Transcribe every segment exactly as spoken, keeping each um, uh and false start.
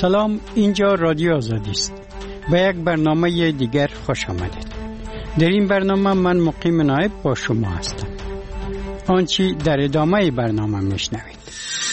سلام، اینجا رادیو آزادی است. به یک برنامه دیگر خوش آمدید. در این برنامه من مقیم نایب با شما هستم. آنچه در ادامه برنامه میشنوید.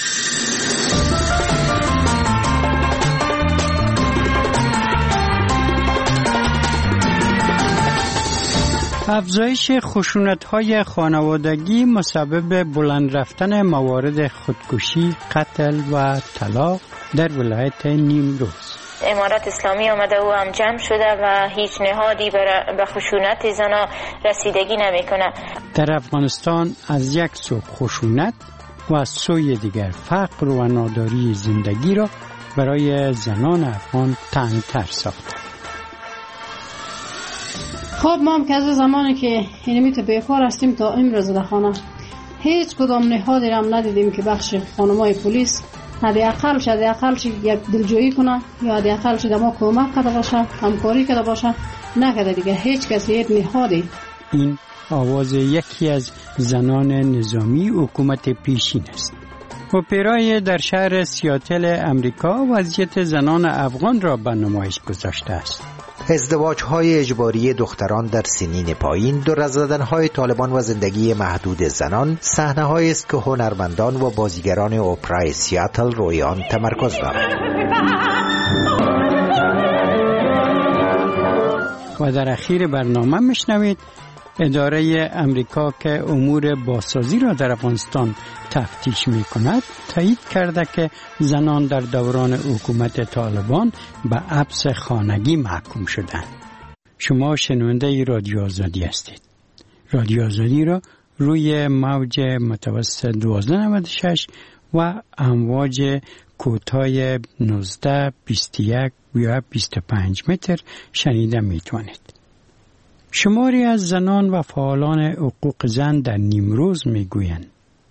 افزایش خشونت‌های خانوادگی مسبب بلند رفتن موارد خودکشی، قتل و طلاق در ولایت نیمروز. امارت اسلامی آمده و هم جمع شده و هیچ نهادی به خشونت زنا رسیدگی نمیکنه. در افغانستان از یک سو خشونت و از سوی دیگر فقر و ناداری زندگی را برای زنان افغان تنگ‌تر ساخته. خب ما هم که از زمانی که اینمی تو بیکار هستیم تا امروز در خانه هیچ کدام نهادی را هم ندیدیم که بخش خانمای پلیس حداقل شد حداقل یک دلجویی کنه یا حداقل شد ما کمک کرده باشه، همکاری کرده باشه. نکرده دیگه هیچ کسی یک نهادی. این آواز یکی از زنان نظامی حکومت پیشین است. اپرای در شهر سیاتل امریکا وضعیت زنان افغان را به نمایش گذاشته است. ازدواج‌های اجباری دختران در سنین پایین، دور از زدن‌های طالبان و زندگی محدود زنان، صحنه‌هایی است که هنرمندان و بازیگران اپرای سیاتل روی آن تمرکز دارند. و در اخیر برنامه میشنوید اداره امریکا که امور بازسازی را در افغانستان تفتیش می کند تایید کرده که زنان در دوران حکومت طالبان به حبس خانگی محکوم شدند. شما شنونده رادیو آزادی هستید. رادیو آزادی را روی موج متوسط دوازده نود و شش و امواج کوتاه نوزده، بیست و یک و بیست و پنج متر شنیده می توانید. شماری از زنان و فعالان حقوق زن در نیمروز می گویند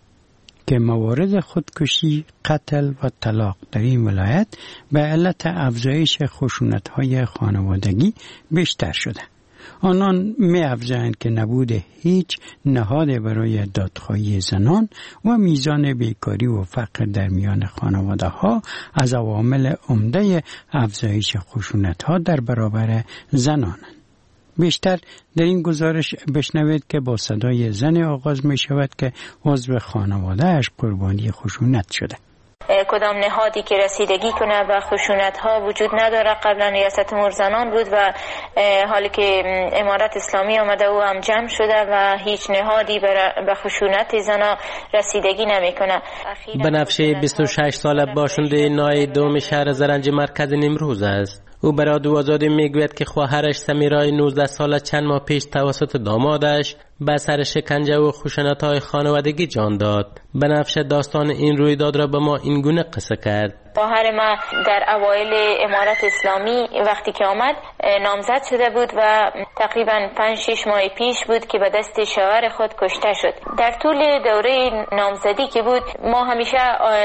که موارد خودکشی، قتل و طلاق در این ولایت به علت افزایش خشونت‌های خانوادگی بیشتر شده. آنان می افزایند که نبود هیچ نهاد برای دادخواهی زنان و میزان بیکاری و فقر در میان خانواده ها از عوامل عمده افزایش خشونت‌ها در برابر زنانند. بیشتر در این گزارش بشنوید که با صدای زن آغاز می شود که عضو خانواده اش قربانی خشونت شده. کدام نهادی که رسیدگی کنه به خشونت ها وجود نداره. قبلا ریاست امور زنان بود و حالی که امارت اسلامی آمده و هم جمع شده و هیچ نهادی به خشونت زنا رسیدگی نمیکنه. بنفشه بیست و شش ساله باشنده نای دوم شهر زرنج مرکز نیمروز است. او برای رادیو آزادی میگوید که خواهرش سمیرای نوزده ساله چند ماه پیش توسط دامادش به سر شکنجه و خشونت‌های خانوادگی جان داد. بنفشه داستان این رویداد را به ما این گونه قصه کرد. خواهر ما در اوایل امارت اسلامی وقتی که آمد نامزد شده بود و تقریبا پنج شش ماه پیش بود که به دست شوهر خود کشته شد. در طول دوره نامزدی که بود ما همیشه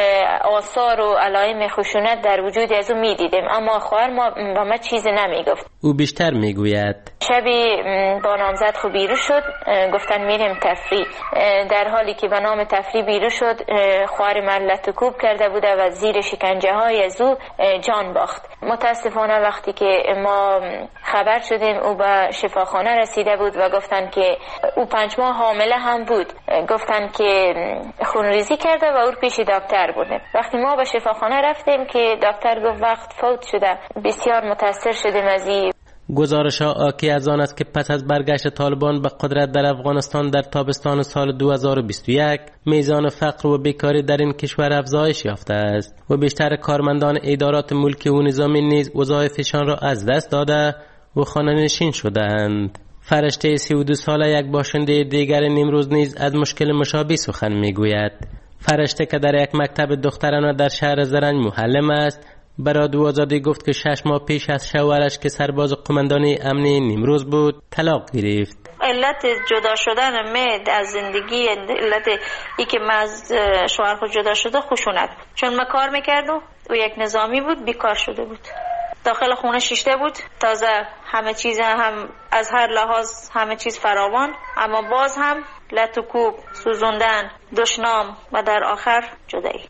آثار و علائم خشونت در وجود از او میدیدیم، اما خواهر ما به ما چیزی نمیگفت. او بیشتر میگوید شبی با نامزد خود بیرون شد، گفتن میریم تفریح. در حالی که به نام تفریح بیرون شد خواهر من لطکوب کرده بوده و زیر شکنجه های از او جان باخت. متاسفانه وقتی که ما خبر شدیم او به شفاخانه رسیده بود و گفتن که او پنج ماه حامله هم بود. گفتن که خونریزی کرده و او پیش دکتر بوده. وقتی ما به شفاخانه رفتیم که دکتر گفت وقت فوت شده. بسیار متاثر شدیم از این. گزارش ها آکی از آن است که پس از برگشت طالبان به قدرت در افغانستان در تابستان سال دو هزار و بیست و یک میزان فقر و بیکاری در این کشور افزایش یافته است و بیشتر کارمندان ادارات ملکی و نظامی نیز وظایفشان را از دست داده و خانه‌نشین شدند. فرشته سی و دو ساله یک باشنده دیگر نیمروز نیز از مشکل مشابه سخن میگوید. فرشته که در یک مکتب دخترانه در شهر زرنج معلم است برای رادیو آزادی گفت که شش ماه پیش از شوهرش که سرباز قماندانی امنی نیمروز بود طلاق گرفت. علت جدا شدن من از زندگی، علت ای که من از شوهر خود جدا شده خشونت، چون من کار میکردم و یک نظامی بود بیکار شده بود، داخل خونه شیشته بود، تازه همه چیز هم از هر لحاظ همه چیز فراوان، اما باز هم لط و کوب، سوزوندن، دشنام و در آخر جدایی.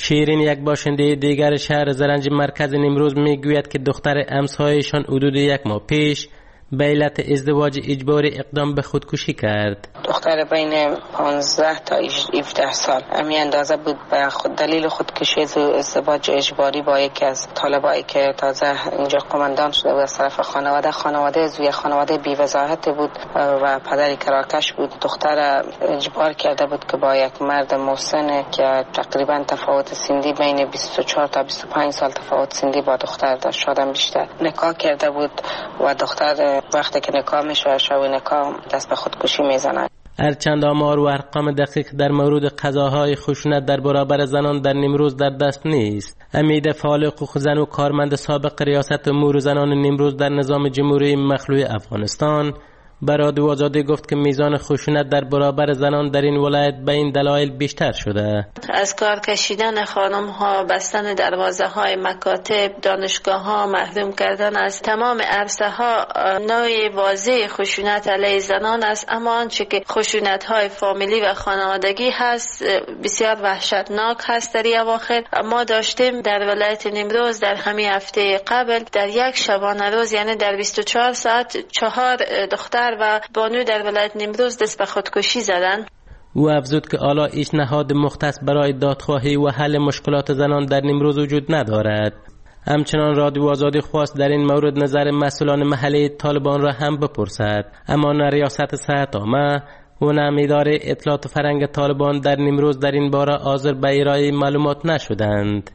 شیرین، یک باشنده دیگر شهر زرنج مرکز نیمروز، میگوید که دختر امسایشان حدود یک ماه پیش به علت ازدواج اجباری اقدام به خودکشی کرد. دختر بین پانزده تا هفده سال امی اندازه بود به خود دلیل خودکشی ازدواج اجباری با یکی از طالبایی که تازه اینجا قماندان شده بود از طرف خانواده. خانواده زوی خانواده بی وضاحت بود و پدری کراکش بود. دختر اجبار کرده بود که با یک مرد مسن که تقریبا تفاوت سنی بین بیست و چهار تا بیست و پنج سال تفاوت سنی با دختر داشت، شادم بیشتر، نکاح کرده بود و دختر وقتی که نکاح میشه شب نکاح دست به خودکشی میزنه. هرچند آمار و ارقام دقیق در مورد قضاهای خشونت در برابر زنان در نیمروز در دست نیست. امید فعال حقوق زن و کارمند سابق ریاست امور زنان نیمروز در نظام جمهوری مخلوع افغانستان به رادیو آزادی گفت که میزان خشونت در برابر زنان در این ولایت به این دلایل بیشتر شده. از کار کشیدن خانم ها، بستن دروازه های مکاتب، دانشگاه ها، محروم کردن از تمام عرصه ها نوع واضح خشونت علیه زنان است. اما آنچه که خشونت های فامیلی و خانوادگی هست بسیار وحشتناک هست. در اواخر ما داشتیم در ولایت نیمروز در همین هفته قبل در یک شبانه روز، یعنی در بیست و چهار ساعت، چهار دختر و بانو در ولایت نیمروز دست به خودکشی زدن. او افزود که حالا هیچ نهاد مختص برای دادخواهی و حل مشکلات زنان در نیمروز وجود ندارد. همچنان رادیو آزادی خواست در این مورد نظر مسئولان محلی طالبان را هم بپرسد، اما نه ریاست صحت عامه و نه اداره اطلاعات فرهنگ طالبان در نیمروز در این باره حاضر به ارائه معلومات نشدند.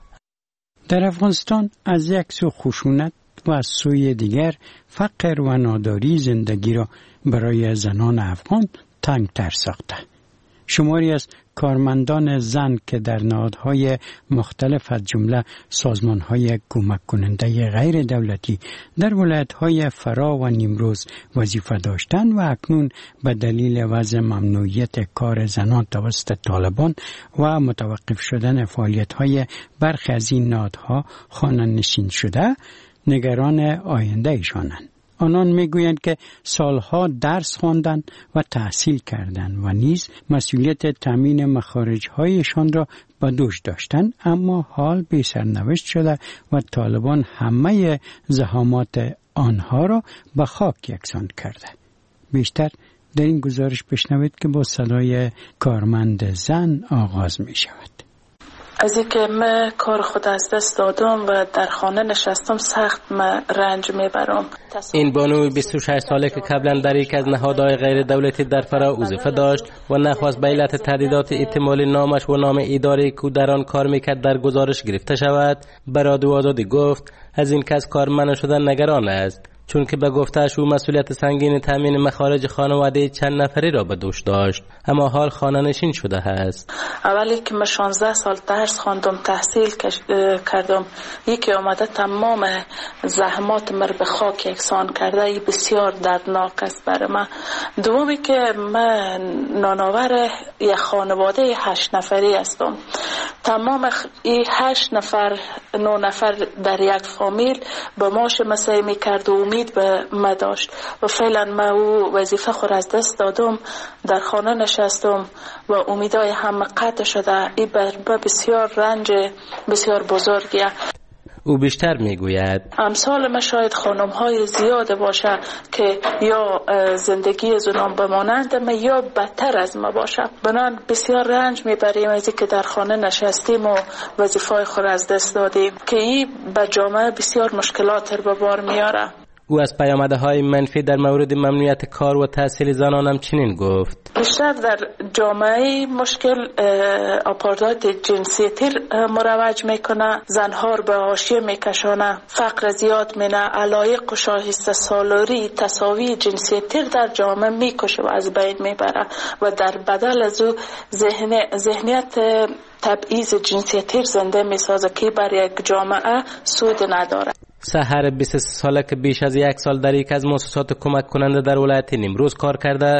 در افغانستان از یک سو خشونت و از سوی دیگر فقر و ناداری زندگی را برای زنان افغان تنگ‌تر ساخته. شماری از کارمندان زن که در نهادهای مختلف از جمله سازمانهای کمک کننده غیر دولتی در ولایت‌های فرا و نیمروز وظیفه داشتند و اکنون به دلیل وضع ممنوعیت کار زنان توسط طالبان و متوقف شدن فعالیت‌های برخی از این نهادها خانه‌نشین شده، نگران آینده ایشانند. آنان میگویند که سالها درس خواندند و تحصیل کردند و نیز مسئولیت تامین مخارج‌هایشان را به دوش داشتند، اما حال بی سرنوشت شده و طالبان همه زحمات آنها را به خاک یکسان کرده. بیشتر در این گزارش بشنوید که با صدای کارمند زن آغاز می شود. از اینکه من کار خود از دست دادم و در خانه نشستم سخت من رنج میبرم. این بانو بیست و شش ساله که قبلا در یک از نهادهای غیر دولتی در فرا وظیفه داشت و نخواست به علت تهدیدات احتمالی نامش و نام اداره که در آن کار میکرد در گزارش گرفته شود، به رادیو آزادی گفت از این کس کارمند شدن نگران است، چون که به گفته‌اش او مسئولیت سنگین تامین مخارج خانواده چند نفری را به دوش داشت، اما حال خانه نشین شده است. اولی که من شانزده سال درس خواندم، تحصیل کردم، یکی آمده تمام زحمات من به خاک یکسان کرده، ای بسیار دردناک است برای من. دومی که من نانآور یک خانواده هشت نفری هستم. تمام این هشت نفر نه نفر در یک فامیل به ماش مسایی میکرد و امید به ما داشت و فعلا ما او وظیفه خود از دست دادم، در خانه نشستم و امیدهای همه قطع شده. این بر بسیار رنج بسیار بزرگیه. او بیشتر میگوید امثال ما شاید خانم های زیاده باشه که یا زندگی زنان بمانند ما یا بدتر از ما باشه. بنان بسیار رنج میبریم از اینکه در خانه نشستیم و وظیفه خود از دست دادیم که این به جامعه بسیار مشکلات رو به بار میاره. او از پیامدهای منفی در مورد ممنوعیت کار و تحصیل زنان هم چنین گفت: بیشتر در جامعه مشکل آپارداید جنسیتی مروج میکنه، زنها رو به حاشیه میکشانه، فقر زیاد مینه، علایق و شایسته سالاری تساوی جنسیتی در جامعه میکشه و از بین میبره و در بدل از او ذهن ذهنیت تبعیض جنسیتی زنده میسازه که برای یک جامعه سود نداره. سحر بیست و سه ساله که بیش از یک سال در یک از مؤسسات کمک کننده در ولایت نیمروز کار کرده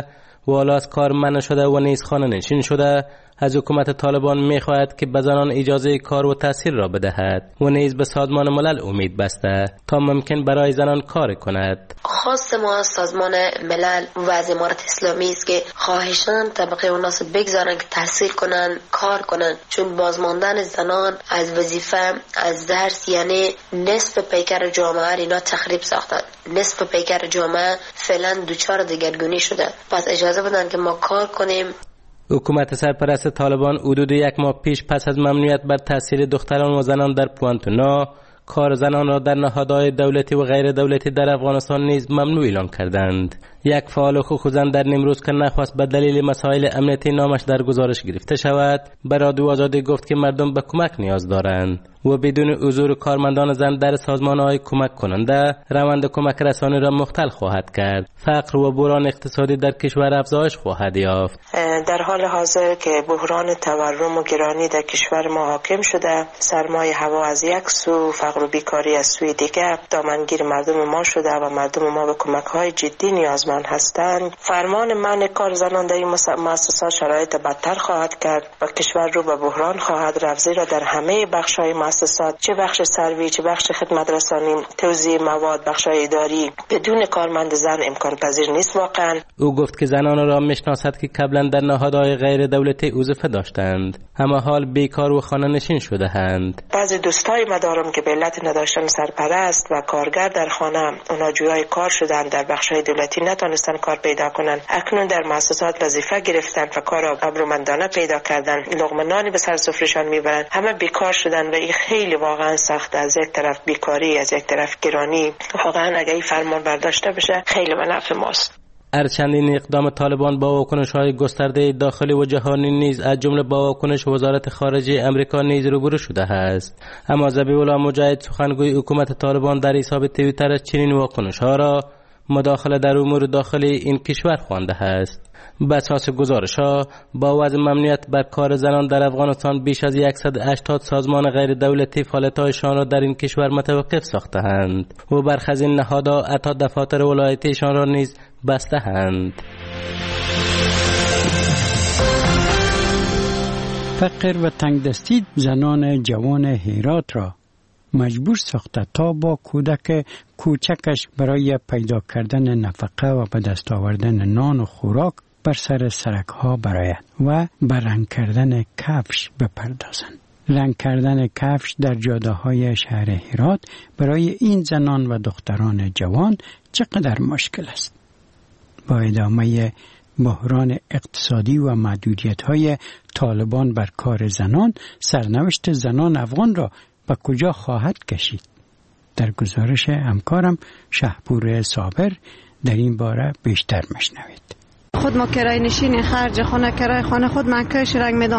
و حالا از کار منع شده و نیز خانه نشین شده، از حکومت طالبان می‌خواهد که به زنان اجازه کار و تحصیل را بدهد و نیز به سازمان ملل امید بسته تا ممکن برای زنان کار کند. خواست ما از سازمان ملل و از امارت اسلامی است که خواهشاً طبقه اوناس بگذارن که تحصیل کنن، کار کنن، چون بازماندن زنان از وظیفه، از درس، یعنی نصف پیکر جامعه اینا تخریب ساختن. نصف پیکر جامعه فعلا دوچار دگرگونی شده. پس اجازه بدن که ما کار کنیم. حکومت سرپرست طالبان حدود یک ماه پیش پس از ممنوعیت بر تحصیل دختران و زنان در پوانتونا، کار زنان را در نهادهای دولتی و غیر دولتی در افغانستان نیز ممنوع اعلام کردند. یک فعال حقوق زن در نیمروز که نخواست به دلیل مسائل امنیتی نامش در گزارش گرفته شود، به رادیو آزادی گفت که مردم به کمک نیاز دارند و بدون حضور کارمندان زن در سازمان‌های کمک کننده روند کمک رسانی را مختل خواهد کرد. فقر و بحران اقتصادی در کشور افزایش خواهد یافت. در حال حاضر که بحران تورم و گرانی در کشور ما حاکم شده، سرمایه هوا از یک سو، فقر و بیکاری از سوی دیگر دامنگیر مردم ما شده و مردم ما به کمک‌های جدی نیازمند هستند. فرمان منع کار زنان در این مؤسسات شرایط بدتر خواهد کرد و کشور رو به بحران خواهد رفت، زیرا در همه بخش‌های مؤسسات، چه بخش سروی، چه بخش خدمت رسانی، توزیع مواد، بخش‌های اداری، بدون کارمند زن امکان پذیر نیست واقعا. او گفت که زنان را میشناسد که قبلا در نهادهای غیر دولتی وظیفه داشتند اما حال بیکار و خانه نشین شده اند. بعضی دوستای ما دارم که به علت نداشتن سرپرست و کارگر در خانه، اونا جویای کار شدن، در بخش‌های دولتی نتونستن کار پیدا کنن، اکنون در مؤسسات وظیفه گرفتن و کار ابرومندانه پیدا کردن، لقمه نانی به سر سفرهشان میبرن، همه بیکار شدن و این خیلی واقعا سخت. از یک طرف بیکاری، از یک طرف گرانی. واقعا اگه این فرمان برداشته بشه خیلی به نفع ماست. ارچندین اقدام طالبان با واکنش‌های گسترده داخلی و جهانی نیز از جمله با واکنش وزارت خارجه امریکا نیز روبرو شده است. اما ذبیح الله مجاهد سخنگوی حکومت طالبان در حساب توییترش چنین واکنش‌ها را مداخله در امور داخلی این کشور خوانده است. به اساس گزارش‌ها با وضع ممنوعیت بر کار زنان در افغانستان بیش از صد و هشتاد سازمان غیر دولتی فعالیت‌هایشان را در این کشور متوقف ساخته‌اند و برخی از این نهادها حتی دفاتر ولایتیشان را نیز بسته‌اند. فقر و تنگدستی زنان جوان هرات را مجبور ساخته تا با کودک کوچکش برای پیدا کردن نفقه و به دست آوردن نان و خوراک بر سر سرک ها براید و بر رنگ کردن کفش بپردازند. رنگ کردن کفش در جاده های شهر هرات برای این زنان و دختران جوان چقدر مشکل است. با ادامه بحران اقتصادی و محدودیت های طالبان بر کار زنان، سرنوشت زنان افغان را به کجا خواهد کشید؟ در گزارش همکارم شهپور صابر در این باره بیشتر مشنوید. خود ما کرای نشین خرج خانه کرای خانه خود من کش رنگ میدم.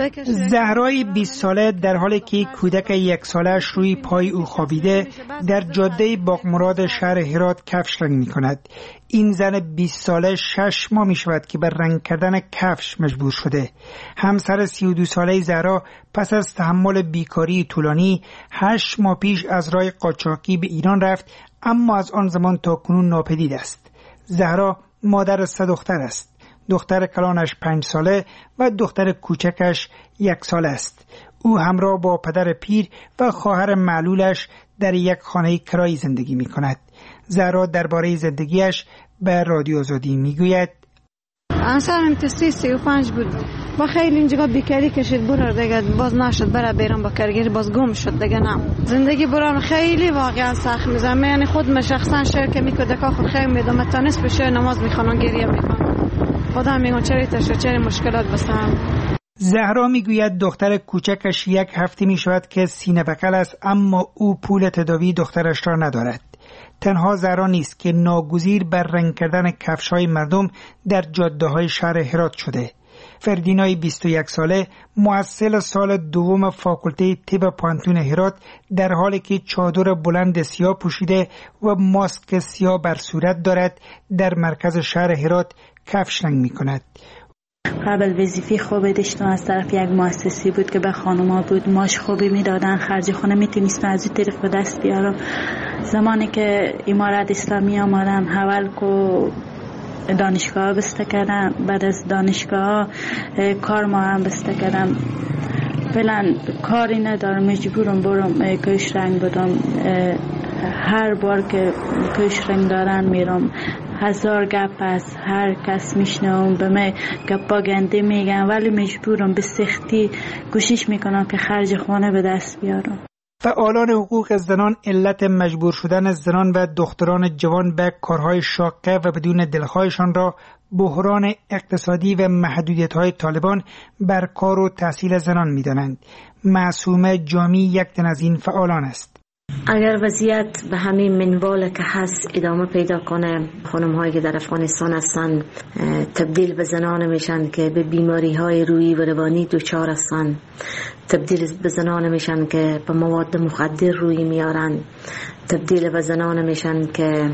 زهرای بیست ساله در حالی که کودک یک سالش روی پای او خوابیده در جاده باغمراد شهر هرات کفش رنگ می کند. این زن بیست ساله شش ماه می شود که بر رنگ کردن کفش مجبور شده. همسر سی و دو ساله زهرا پس از تحمل بیکاری طولانی هشت ماه پیش از راه قاچاقی به ایران رفت، اما از آن زمان تا کنون ناپدید است. زهرا مادر سه دختر است. دختر کلانش پنج ساله و دختر کوچکش یک ساله است. او همراه با پدر پیر و خواهر معلولش در یک خانه کرایی زندگی می کند. زهرا درباره زندگیش به رادیو آزادی می گوید: انصارم تسی سی و پنج بود، با خیلی اینجا بیکاری کشید، برار دیگه باز نشد، برای بیرم با کرگیری باز گم شد دیگه. نه زندگی برام خیلی واقعا سخت میزنه، یعنی خود من شخصا شعر که میکنه که خود خیلی میدم تا نصف شعر نماز میخوانم گریه میکنم، خدا میگم چرا تشو چرا مشکلات بسام. زهرا میگوید دختر کوچکش یک هفته میشود که سینه بکل است، اما او پول تداوی دخترش را ندارد. تنها زهرا نیست که ناگزیر بر رنگ کردن کفش‌های مردم در جاده‌های شهر هرات شده. فردینای بیست و یک ساله محصل سال دوم فاکولته طب پانتون هرات در حالی که چادر بلند سیاه پوشیده و ماسک سیاه بر صورت دارد در مرکز شهر هرات کفش رنگ می کند. قبل وظیفه خوبی داشتم، از طرف یک مؤسسه بود که به خانوما بود، ماش خوبی میدادن، خرج خانه میتونستم از این طریق به دست بیارم. زمانی که امارت اسلامی آمدن حول کو دانشگاه بسته کردم. بعد از دانشگاه کار ما هم بسته کردم. فعلا کاری ندارم، مجبورم برم کش رنگ بدم. هر بار که کش رنگ دارن میرم، هزار گپ از هر کس میشنوم، به من گپا گنده میگن، ولی مجبورم به سختی کوشش میکنم که خرج خانه به دست بیارم. فعالان حقوق زنان علت مجبور شدن زنان و دختران جوان به کارهای شاقه و بدون دلخواهشان را بحران اقتصادی و محدودیت‌های طالبان بر کار و تحصیل زنان می‌دانند. معصومه جامی یک تن از این فعالان است. اگر وضعیت به همین منوال که هست ادامه پیدا کنه، خانم هایی که در افغانستان هستن تبدیل به زنان میشن که به بیماری های روحی و روانی دچار هستن، تبدیل به زنان میشن که به مواد مخدر روی میارن، تبدیل به زنان میشن که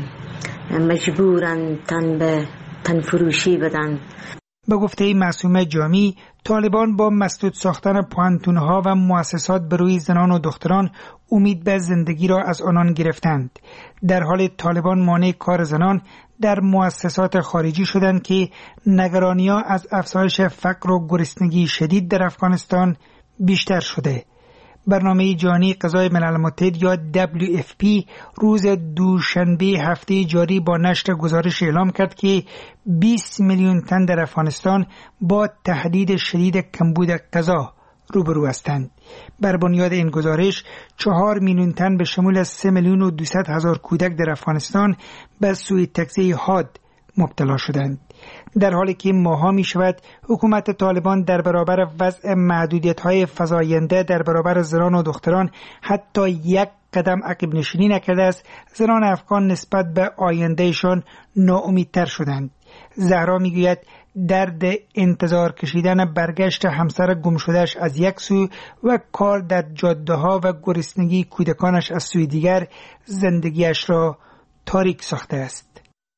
مجبورن تن به تن فروشی بدن. به گفته معصومه جامی، طالبان با مسدود ساختن پوهنتون‌ها و مؤسسات بروی زنان و دختران امید به زندگی را از آنان گرفتند. در حال طالبان مانع کار زنان در مؤسسات خارجی شدند که نگرانی‌ها از افزایش فقر و گرسنگی شدید در افغانستان بیشتر شده. برنامه جهانی غذای ملل متحد یا دبلیو اف پی روز دوشنبه هفته جاری با نشر گزارش اعلام کرد که بیست میلیون تن در افغانستان با تهدید شدید کمبود غذا روبرو هستند. بر بنیاد این گزارش چهار میلیون تن به شمول سه میلیون و دویست هزار کودک در افغانستان به سوء تغذیه حاد مبتلا شدند. در حالی که ماها می شود حکومت طالبان در برابر وضع محدودیت‌های فزاینده در برابر زنان و دختران حتی یک قدم عقب نشینی نکرده است، زنان افغان نسبت به آیندهشان ناامیدتر شدند. زهرا می گوید درد انتظار کشیدن برگشت همسر گم شدهش از یک سو و کار در جاده ها و گرسنگی کودکانش از سوی دیگر زندگیش را تاریک ساخته است.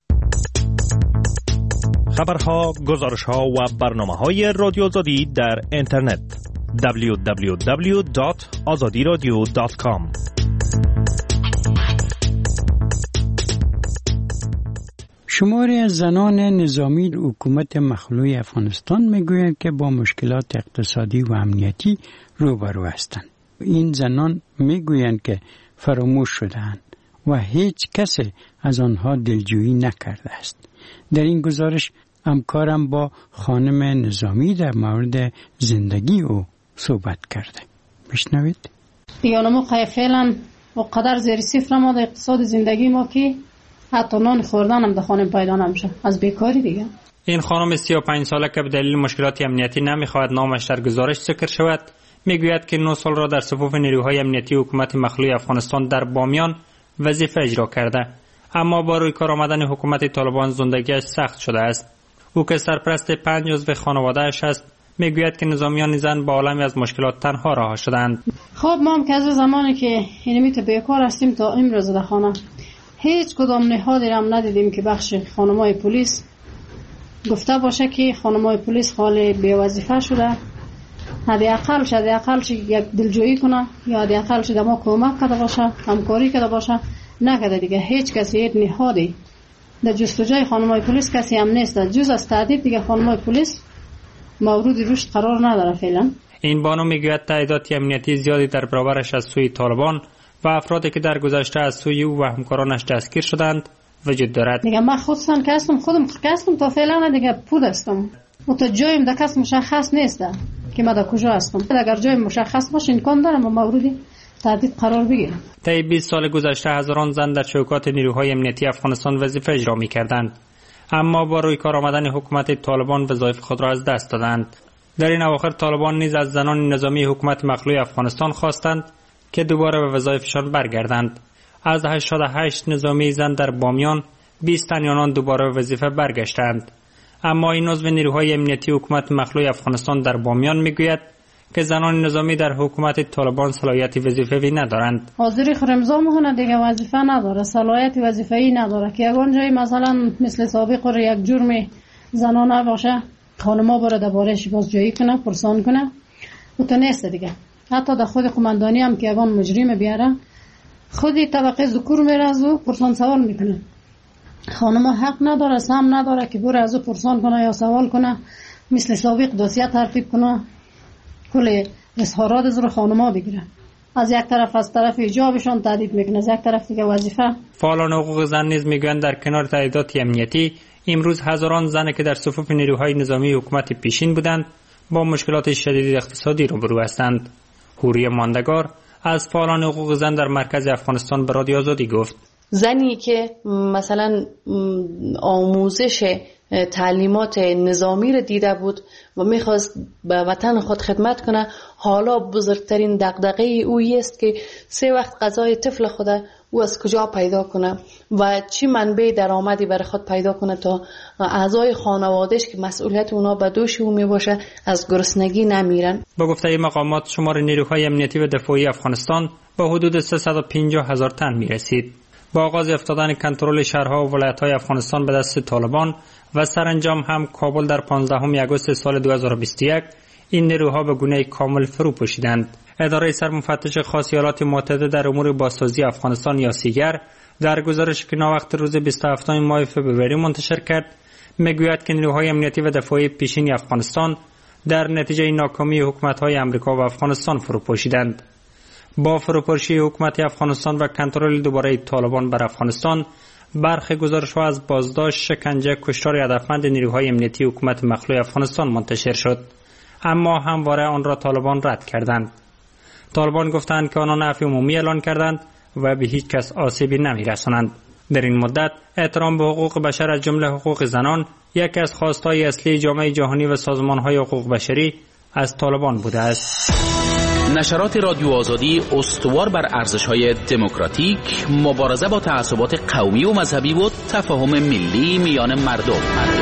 خبرها، گزارشها و برنامه‌های رادیو آزادی در اینترنت دبلیو دبلیو دبلیو دات آزادی رادیو دات کام. شماری از زنان نظامی حکومت مخلوع افغانستان میگویند که با مشکلات اقتصادی و امنیتی روبرو هستند. این زنان میگویند که فراموش شده‌اند و هیچ کسی از آنها دلجویی نکرده است. در این گزارش همکارم با خانم نظامی در مورد زندگی او صحبت کرده. بشنوید. دیگه ما فعلا و قدر زیر صفر ما در اقتصاد زندگی ما که حتی نان خوردن هم در خانه پیدا نمیشه از بیکاری دیگه. این خانم سی و پنج ساله که به دلیل مشکلات امنیتی نمیخواهد نامش در گزارش ذکر شود، میگوید که نه سال را در صفوف نیروهای امنیتی حکومت مخلوع افغانستان در بامیان وظیفه اجرا کرده، اما با روی کار آمدن حکومت طالبان زندگیش سخت شده است. او که سرپرست پنج عضو خانواده‌اش است، میگوید که نظامیان زن با عالمی از مشکلات تنها رها شدند. خب ما هم که از زمانی که اینمی تا بیکار هستیم تا امروز در خانه هیچ کدام نهادی هم ندیدیم که بخش خانمای پلیس گفته باشه که خانمای پلیس خالی بی وظیفه شده، حداقل شده حداقل یک دلجویی کنه یا حداقل شده ما کمک کرده باشه، همکاری کرده باشه، نکرده دیگه. هیچ کسی هیچ نهادی در جستجوی خانمای پلیس کسی هم نیست. جز از تعدید دیگه خانمای پلیس مورد رشد قرار نداره فعلا. این بانو میگوید تعدادی امنیتی زیادی در برابرش از سوی طالبان و افرادی که در گذشته از سوی او و همکارانش دستگیر شدند وجود دارد. دیگه من خودم که هستم خودم که هستم تا فعلا دیگه پود هستم و تا جایم در کس مشخص نیست که من در کجا هستم. اگر جای مشخص باشه امکان دارم و موردی تهدید قرار بگیرم. طی بیست سال گذشته هزاران زن در چوکات نیروهای امنیتی افغانستان وظیفه اجرا می‌کردند، اما با روی کار آمدن حکومت طالبان وظایف خود را از دست دادند. در این اواخر طالبان نیز از زنان نظامی حکومت مخلوع افغانستان خواستند که دوباره به وظایفشان برگردند. از هشتاد و هشت نظامی زن در بامیان، بیست تن آنان دوباره به وظیفه برگشتند. اما این عضو نیروهای امنیتی حکومت مخلوع افغانستان در بامیان میگوید که زنان نظامی در حکومت طالبان صلاحیت وظیفه‌ای ندارند. حاضری خرمزا میکنه دیگه وظیفه نداره، صلاحیت وظیفه‌ای نداره که یگان جایی مثلا مثل سابق رو یک جرم زنانه باشه خانما بره درباره‌اش بازجویی کنه، پرسان کنه، و تو نیست دیگه. حتی در خود قماندانی هم که یگان مجرم بیاره خودی طبقه ذکور میره از او پرسان سوال میکنه خانم حق نداره، سهم نداره که بره از او پرسان کنه یا سوال کنه، مثل سابق دوسیه ترتیب کنه، کل اظهارات از رو خانم‌ها بگیره. از یک طرف از طرف ایجابشان تهدید میکنه، از یک طرف دیگه وظیفه. فعالان حقوق زن نیز میگویند در کنار تهدیدات امنیتی امروز هزاران زن که در صفوف نیروهای نظامی حکومت پیشین بودند با مشکلات شدید اقتصادی روبرو هستند. حوری ماندگار از فعالان حقوق زن در مرکز افغانستان به رادیو آزادی گفت: زنی که مثلا آموزش تعلیمات نظامی رو دیده بود و میخواست به وطن خود خدمت کنه، حالا بزرگترین دغدغه او است که سه وقت غذای طفل خود او از کجا پیدا کنه و چی منبع درآمدی برای خود پیدا کنه تا اعضای خانوادهش که مسئولیت اونا به دوش او میباشه از گرسنگی نمیرن. با گفته مقامات شمار نیروهای امنیتی و دفاعی افغانستان به حدود سیصد و پنجاه هزار تن میرسید. با آغاز افتادن کنترل شهرها و ولایت‌های افغانستان به دست طالبان و سرانجام هم کابل در پانزدهم آگوست سال دو هزار و بیست و یک، این نیروها به گونه کامل فرو پوشیدند. اداره سرمفتش خاص ایالات متحده در امور بازسازی افغانستان یا سیگر در گزارش که ناوقت روز بیست و هفتم ماه فوریه منتشر کرد میگوید که نیروهای امنیتی و دفاعی پیشین افغانستان در نتیجه ناکامی حکومت‌های آمریکا و افغانستان فرو پوشیدند. با فروپاشی حکومت افغانستان و کنترل دوباره طالبان بر افغانستان، برخی گزارش‌ها از بازداشت، شکنجه، کشتار هدفمند نیروهای امنیتی حکومت مخلوع افغانستان منتشر شد، اما همواره آن را طالبان رد کردند. طالبان گفتند که آنها عفو عمومی اعلان کردند و به هیچ کس آسیبی نمی‌رسانند. در این مدت احترام به حقوق بشر از جمله حقوق زنان یکی از خواست‌های اصلی جامعه جهانی و سازمان‌های حقوق بشری از طالبان بوده است. نشرات رادیو آزادی استوار بر ارزش‌های دموکراتیک، مبارزه با تعصبات قومی و مذهبی و تفاهم ملی میان مردم.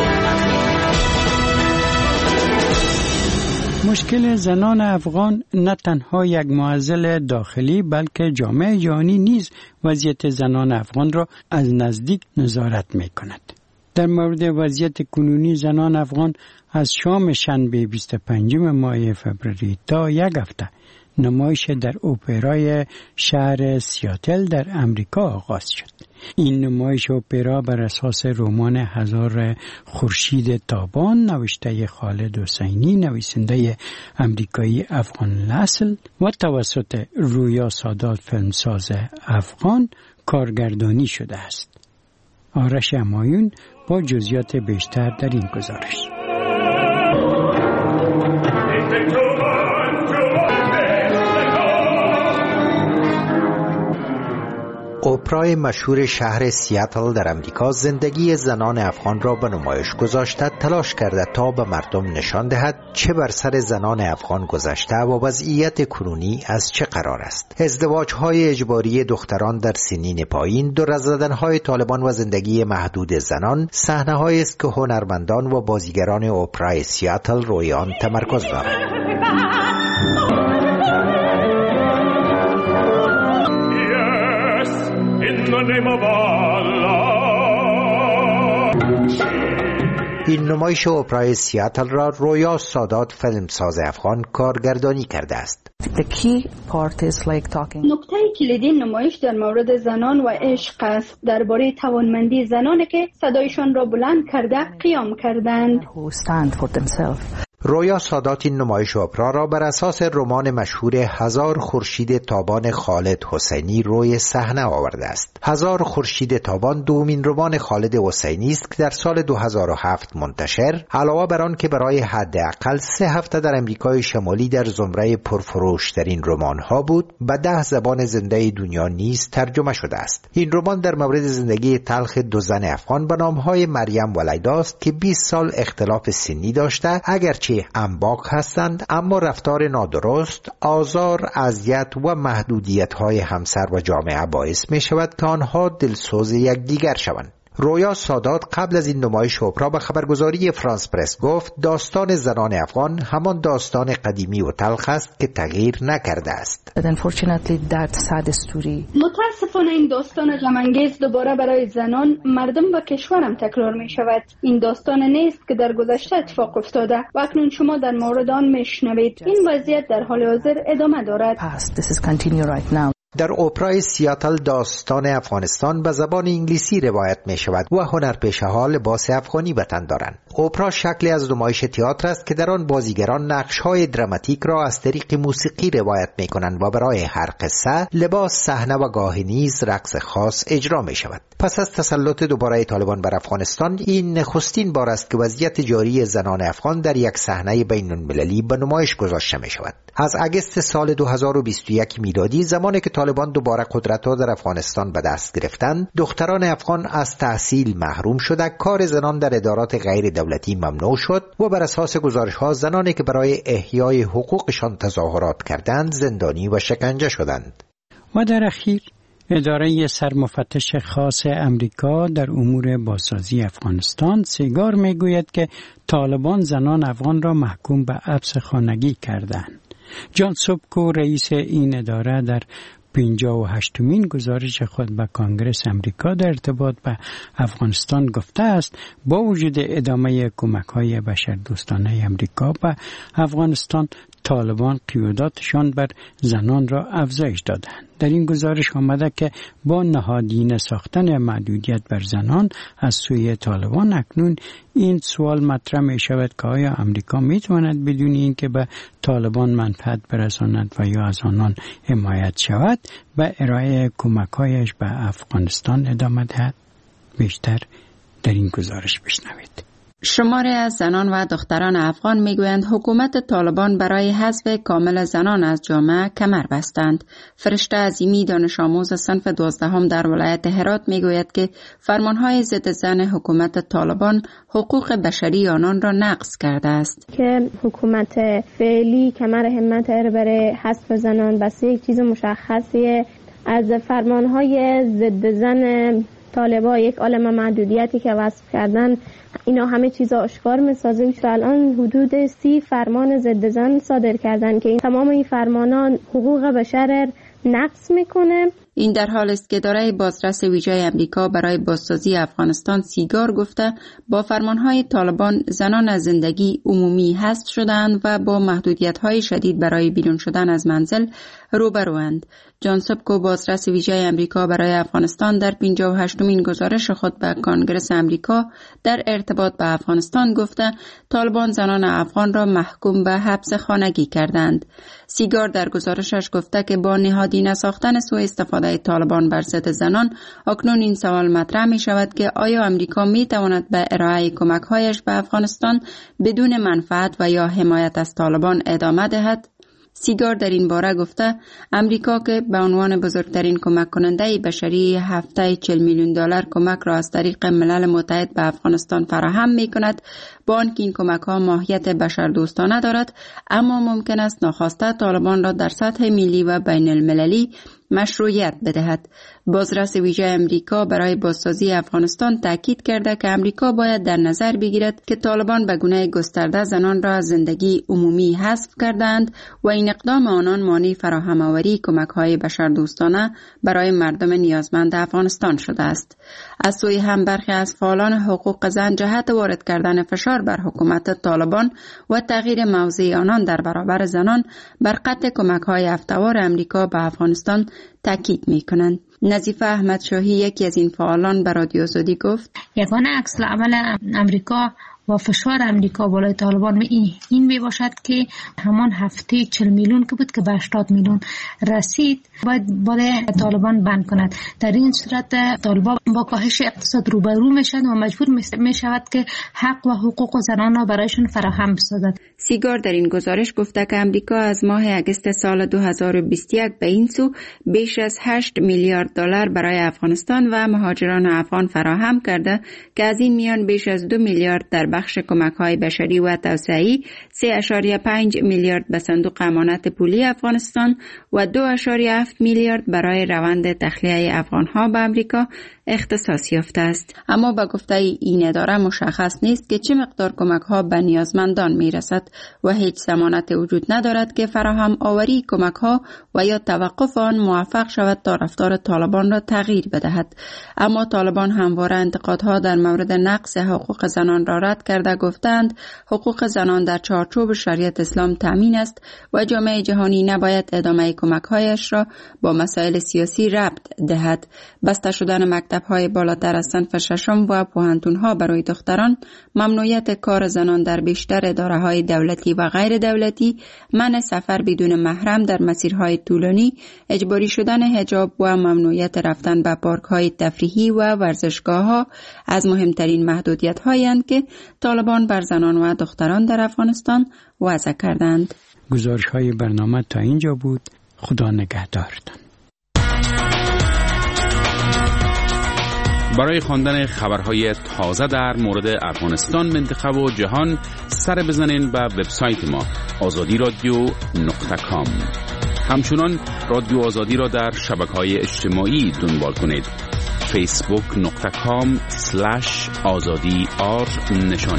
مشکل زنان افغان نه تنها یک معضل داخلی بلکه جامعه جهانی نیز وضعیت زنان افغان را از نزدیک نظارت می‌کند. در مورد وضعیت کنونی زنان افغان از شام شنبه بیست و پنجم ماه فوریه تا یک هفته نمایش در اپرای شهر سیاتل در امریکا آغاز شد. این نمایش اپرا بر اساس رمان هزار خورشید تابان نوشته خالد حسینی نویسنده امریکایی افغان الاصل و توسط رویا سادات فیلمساز افغان کارگردانی شده است. آرش همایون با جزئیات بیشتر در این گزارش. اپرای مشهور شهر سیاتل در امریکا زندگی زنان افغان را به نمایش گذاشته، تلاش کرده تا به مردم نشان دهد چه بر سر زنان افغان گذشته و وضعیت کنونی از چه قرار است. ازدواج‌های اجباری دختران در سنین پایین، دور زدن‌های طالبان و زندگی محدود زنان صحنه‌هایی است که هنرمندان و بازیگران اپرای سیاتل روی آن تمرکز دارند. این نمایش اپرای سیاتل را رویا سادات فیلمساز افغان کارگردانی کرده است. نکته کلیدی نمایش در مورد زنان و عشق است، درباره توانمندی زنانی که صدایشان را بلند کرده قیام کردند. رویا سادات این نمایش اپرا را بر اساس رمان مشهور هزار خورشید تابان خالد حسینی روی صحنه آورده است. هزار خورشید تابان دومین رمان خالد حسینی است که در سال دو هزار و هفت منتشر، علاوه بر آن که برای حداقل سه هفته در امریکای شمالی در زمره پرفروشترین رمان‌ها بود، به ده زبان زنده دنیا نیز ترجمه شده است. این رمان در مورد زندگی تلخ دو زن افغان به نام‌های مریم و لیلا است که بیست سال اختلاف سنی داشته، اگرچه انباک هستند اما رفتار نادرست، آزار، اذیت و محدودیت‌های همسر و جامعه باعث می شود که آنها دلسوز یکدیگر شوند. رویا سادات قبل از این نمایش اپرا به خبرگزاری فرانس پرس گفت داستان زنان افغان همان داستان قدیمی و تلخ است که تغییر نکرده است. متاسفانه این داستان غم‌انگیز دوباره برای زنان، مردم و کشورم تکرار می شود. این داستان نیست که در گذشته اتفاق افتاده و اکنون شما در مورد آن می شنوید. این وضعیت در حال حاضر ادامه دارد. در اپرای سیاتل داستان افغانستان به زبان انگلیسی روایت می شود و هنرپیشه ها لباس افغانی به تن دارند. اپرا شکلی از نمایش تئاتر است که در آن بازیگران نقش های دراماتیک را از طریق موسیقی روایت می کنند و برای هر قصه لباس، صحنه و گاهی نیز رقص خاص اجرا می شود. پس از تسلط دوباره طالبان بر افغانستان، این نخستین بار است که وضعیت جاری زنان افغان در یک صحنه بین المللی به نمایش گذاشته می شود. از اگست سال دو هزار و بیست و یک میلادی، زمانی که طالبان دوباره قدرت ها در افغانستان به دست گرفتند، دختران افغان از تحصیل محروم شده، کار زنان در ادارات غیر دولتی ممنوع شد و بر اساس گزارش ها زنانی که برای احیای حقوقشان تظاهرات کردند زندانی و شکنجه شدند. و در اخیر اداره سرمفتش خاص امریکا در امور بازسازی افغانستان سیگار میگوید که طالبان زنان افغان را محکوم به حبس خانگی کردند. جان سوبکو رئیس این اداره در پنجاه و هشتمین گزارش خود به کانگرس امریکا در ارتباط به افغانستان گفته است با وجود ادامه کمک‌های بشردوستانه امریکا به افغانستان، طالبان قیوداتشان بر زنان را افزایش دادند. در این گزارش آمده که با نهادینه ساختن محدودیت بر زنان از سوی طالبان، اکنون این سوال مطرح می شود که آیا امریکا می تواند بدون اینکه به طالبان منفعت برساند و یا از آنان حمایت شود به ارائه کمک‌هایش به افغانستان ادامه دهد؟ بیشتر در این گزارش بشنوید. شماری از زنان و دختران افغان میگویند حکومت طالبان برای حذف کامل زنان از جامعه کمر بستند. فرشته عظیمی دانش آموز صنف دوازدهم در ولایت هرات میگوید که فرمانهای ضد زن حکومت طالبان حقوق بشری آنان را نقض کرده است. که حکومت فعلی کمر همت برای حذف زنان بس یک چیز مشخصیه. از فرمانهای ضد زن طالبان یک عالم محدودیتی که وصف کردن، اینا همه چیزا آشکار می‌سازه. الان حدود سی فرمان ضد زن صادر کردن که این تمام این فرمانان حقوق بشر نقض میکنه. این در حال است که اداره بازرس ویژه امریکا برای بازسازی افغانستان سیگار گفته با فرمانهای طالبان زنان از زندگی عمومی حذف شدند و با محدودیت‌های شدید برای بیرون شدن از منزل روبروند. جان سوبکو بازرس ویژه امریکا برای افغانستان در پنجاه و هشتمین گزارش خود به کانگرس امریکا در ارتباط به افغانستان گفته طالبان زنان افغان را محکوم به حبس خانگی کردند. سیگار در گزارشش گفته که با نهادینه ساختن سوء استفاده طالبان بر ضد زنان، اکنون این سوال مطرح می شود که آیا امریکا می تواند به ارائه کمک‌هایش به افغانستان بدون منفعت و یا حمایت از طالبان ادامه دهد؟ سیگار در این باره گفته امریکا که به عنوان بزرگترین کمک کننده بشری هفته چهل میلیون دلار کمک را از طریق ملل متحد به افغانستان فراهم می کند، با آنکه این کمک ها ماهیت بشردوستانه دارد، اما ممکن است ناخواسته طالبان را در سطح ملی و بین المللی مشروعیت بدهد. بازرس ویژه امریکا برای بازسازی افغانستان تاکید کرده که امریکا باید در نظر بگیرد که طالبان به گونه گسترده زنان را از زندگی عمومی حذف کردند و این اقدام آنان مانع فراهم آوری کمک‌های بشردوستانه برای مردم نیازمند افغانستان شده است. از سوی هم برخی از فعالان حقوق زن جهت وارد کردن فشار بر حکومت طالبان و تغییر موضع آنان در برابر زنان بر قطع کمک‌های هفته‌وار امریکا به افغانستان تاکید می‌کنند. نظیفه احمد شاهی یکی از این فعالان به رادیو آزادی گفت یگانه عکس العمل امریکا و فشار امریکا بالای طالبان این, این می باشد که همان هفته چهل میلیون که بود که به هشتاد میلیون رسید باید بالای طالبان بند کند. در این صورت طالبان با کاهش اقتصاد روبرو می شود و مجبور می شود که حق و حقوق زنان را برایشون فراهم بسازد. سیگار در این گزارش گفته که امریکا از ماه اگست سال دو هزار و بیست و یک به این سو بیش از هشت میلیارد دلار برای افغانستان و مهاجران افغان فراهم کرده که از این میان بیش از دو میلیارد در بخش کمک‌های بشری و توسعه‌ای، سه اشاریه پنج میلیارد به صندوق امانت پولی افغانستان و دو اشاریه هفت میلیارد برای روند تخلیه افغان‌ها به امریکا اختصاص یافته است. اما با گفته این اداره مشخص نیست که چه مقدار کمک‌ها به نیازمندان میرسد و هیچ ضمانت وجود ندارد که فراهم آوری کمک‌ها و یا توقف آن موفق شود تا رفتار طالبان را تغییر بدهد. اما طالبان همواره انتقادها در مورد نقض حقوق زنان را رد کرده گفتند حقوق زنان در چارچوب شریعت اسلام تامین است و جامعه جهانی نباید ادامه کمک‌هایش را با مسائل سیاسی ربط دهد. بسته شدن مکتب‌های بالاتر از صنف ششم و پوهنتون‌ها برای دختران، ممنوعیت کار زنان در بیشتر اداره‌های دولتی و غیر دولتی، منع سفر بدون محرم در مسیرهای طولانی، اجباری شدن حجاب و ممنوعیت رفتن به پارک‌های تفریحی و ورزشگاه‌ها از مهمترین محدودیت‌هایی اند که طالبان بر زنان و دختران در افغانستان وضع کردند. گزارش‌های برنامه تا اینجا بود. خدا نگهدارتان. برای خواندن خبرهای تازه در مورد افغانستان، منطقه و جهان سر بزنین به وبسایت ما آزادی رادیو نقطه کام. همچنان رادیو آزادی را در شبکه‌های اجتماعی دنبال کنید. فیسبوک نقطه کام سلش آزادی آر نشان.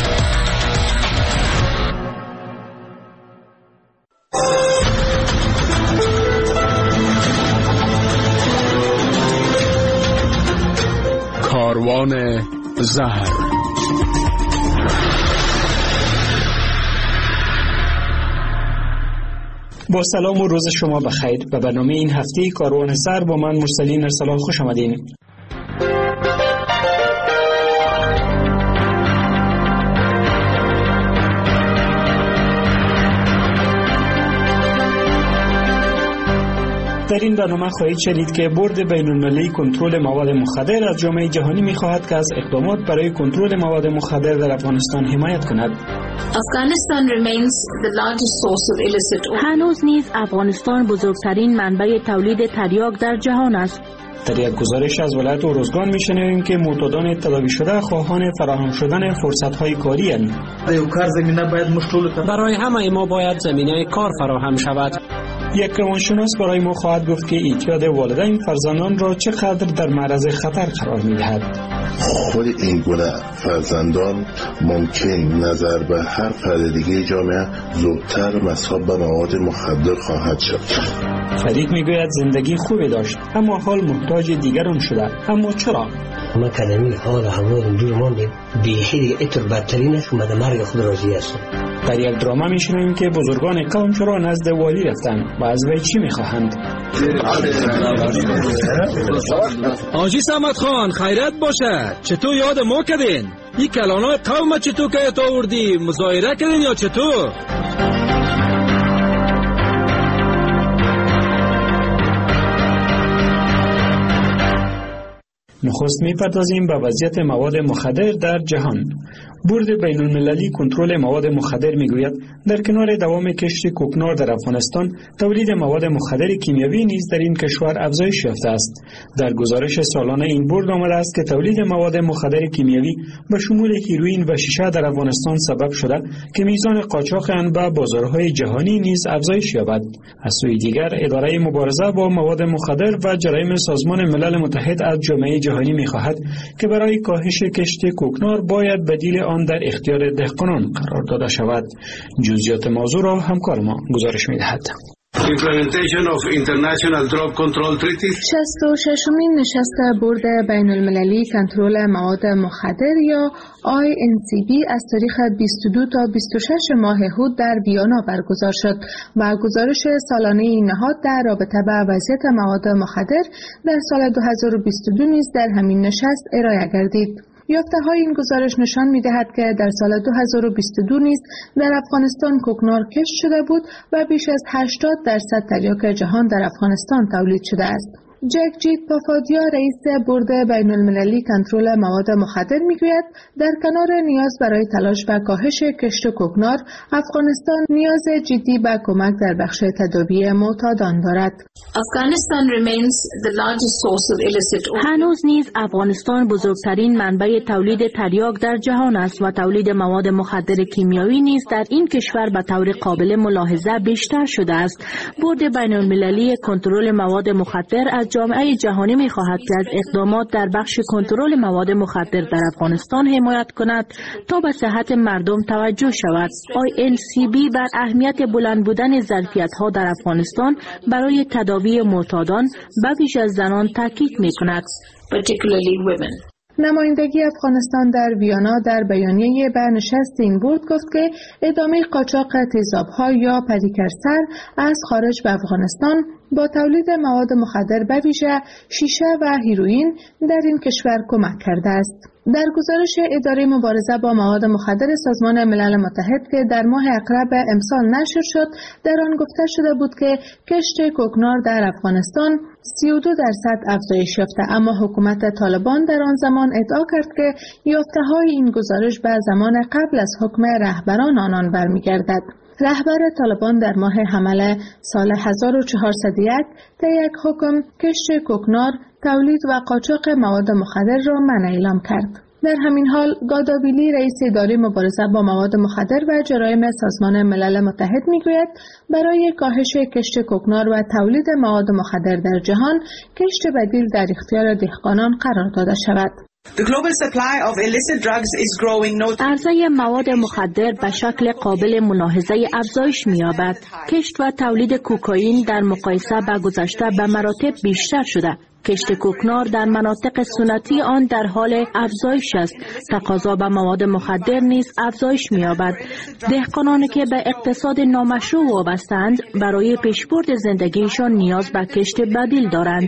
کاروان زهر. با سلام و روز شما بخیر. به برنامه این هفته کاروان زهر با من مرسلین ارسلان خوش آمدین. در این برنامه خواهید شنید که بورد بین‌المللی کنترل مواد مخدر از جامعه جهانی می‌خواهد که از اقدامات برای کنترل مواد مخدر در افغانستان حمایت کند. هنوز نیز افغانستان بزرگترین منبع تولید تریاک در جهان است. در یک گزارش از ولایت اروزگان می‌شنویم که معتادان تداوی شده خواهان فراهم شدن فرصت‌های کاری اند. برای همه ما باید زمینه کار فراهم شود. یک روانشناس برای ما خواهد گفت که اعتیاد والدین فرزندان را چقدر در معرض خطر قرار می‌دهد. خود این گونه فرزندان ممکن نظر به هر فرد دیگه جامعه زودتر مصاب به مواد مخدر خواهد شد. فرید میگوید زندگی خوبی داشت اما حال محتاج دیگران شده. اما چرا؟ ما کلمی حال هوا اینجور ماندیم بیخی دیگه اتر بدترین است که من مرگ خود راضی هستم. در یک دراما میشنویم که بزرگان قوم چرا نزد والی رفتن و از وی چی میخواهند. آجی سمت خان خیرت باشه، چطور یاد ما کردین؟ این کلانای قوم چطور که تا آوردی مظاهره کردین یا چطور؟ نخست میپردازیم به وضعیت مواد مخدر در جهان. بورد بین المللی کنترل مواد مخدر میگوید در کنار دوام کشت کوکنار در افغانستان، تولید مواد مخدر کیمیاوی نیز در این کشور افزایش یافته است. در گزارش سالانه این بورد آمده است که تولید مواد مخدر کیمیاوی به شمول هیروئین و شیشه در افغانستان سبب شده که میزان قاچاق آن به بازارهای جهانی نیز افزایش یابد. از سوی دیگر، اداره مبارزه با مواد مخدر و جرایم سازمان ملل متحد از جامعه جهانی می‌خواهد که برای کاهش کشت کوکنار باید بدیل آن در اختیار دهقانان قرار داده شود. جزئیات موضوع را همکار ما گزارش می‌دهد. شصت و ششمین نشست بورد بین المللی کنترل مواد مخدر یا آی ان سی بی از تاریخ بیست و دو تا بیست و شش ماه هود در ویانا برگزار شد و گزارش سالانه این نهاد در رابطه با وضعیت مواد مخدر در سال دو هزار و بیست و دو نیز در همین نشست ارائه گردید. یافته های این گزارش نشان می دهد که در سال دو هزار و بیست و دو نیز در افغانستان کوکنار کشت شده بود و بیش از هشتاد درصد تریاک جهان در افغانستان تولید شده است. جگجیت پافادیا رئیس بورد بین المللی کنترل مواد مخدر میگوید در کنار نیاز برای تلاش به کاهش کشت کوکنار، افغانستان نیاز جدی به کمک در بخش تداوی معتادان دارد. هنوز نیز افغانستان بزرگترین منبع تولید تریاک در جهان است و تولید مواد مخدر کیمیاوی نیز در این کشور به طور قابل ملاحظه بیشتر شده است. بورد بین المللی کنترل مواد مخدر از جامعه جهانی می خواهد که از اقدامات در بخش کنترل مواد مخدر در افغانستان حمایت کند تا به صحت مردم توجه شود. آی ان سی بی بر اهمیت بلند بودن ظرفیت‌ها در افغانستان برای تداوی معتادان به ویژه زنان تاکید می کند. نمایندگی افغانستان در ویانا در بیانیه به نشست این بورد گفت که ادامه قاچاق تیزاب‌ها یا پریکرسر از خارج به افغانستان با تولید مواد مخدر به ویژه شیشه و هیروئین در این کشور کمک کرده است. در گزارش اداره مبارزه با مواد مخدر سازمان ملل متحد که در ماه اقرب امسال نشر شد، در آن گفته شده بود که کشت کوکنار در افغانستان سی و دو درصد افزایش یافته، اما حکومت طالبان در آن زمان ادعا کرد که یافته‌های این گزارش به زمان قبل از حکم رهبران آنان برمیگردد. رهبر طالبان در ماه حمله سال هزار و چهارصد و یک طی یک حکم کشت کوکنار، تولید و قاچاق مواد مخدر را منع اعلام کرد. در همین حال گاداویلی رئیس اداره مبارزه با مواد مخدر و جرایم سازمان ملل متحد میگوید برای کاهش کشت کوکنار و تولید مواد مخدر در جهان کشت بدیل در اختیار دهقانان قرار داده شود. عرضه مواد مخدر به شکل قابل ملاحظه افزایش می‌یابد. کشت و تولید کوکائین در مقایسه با گذشته به مراتب بیشتر شده. کشت کوکنار در مناطق سنتی آن در حال افزایش است. تقاضا به مواد مخدر نیز افزایش می‌یابد. دهقانانی که به اقتصاد نامشروع وابسته‌اند برای پیشبرد زندگیشان نیاز به کشت بدیل دارند.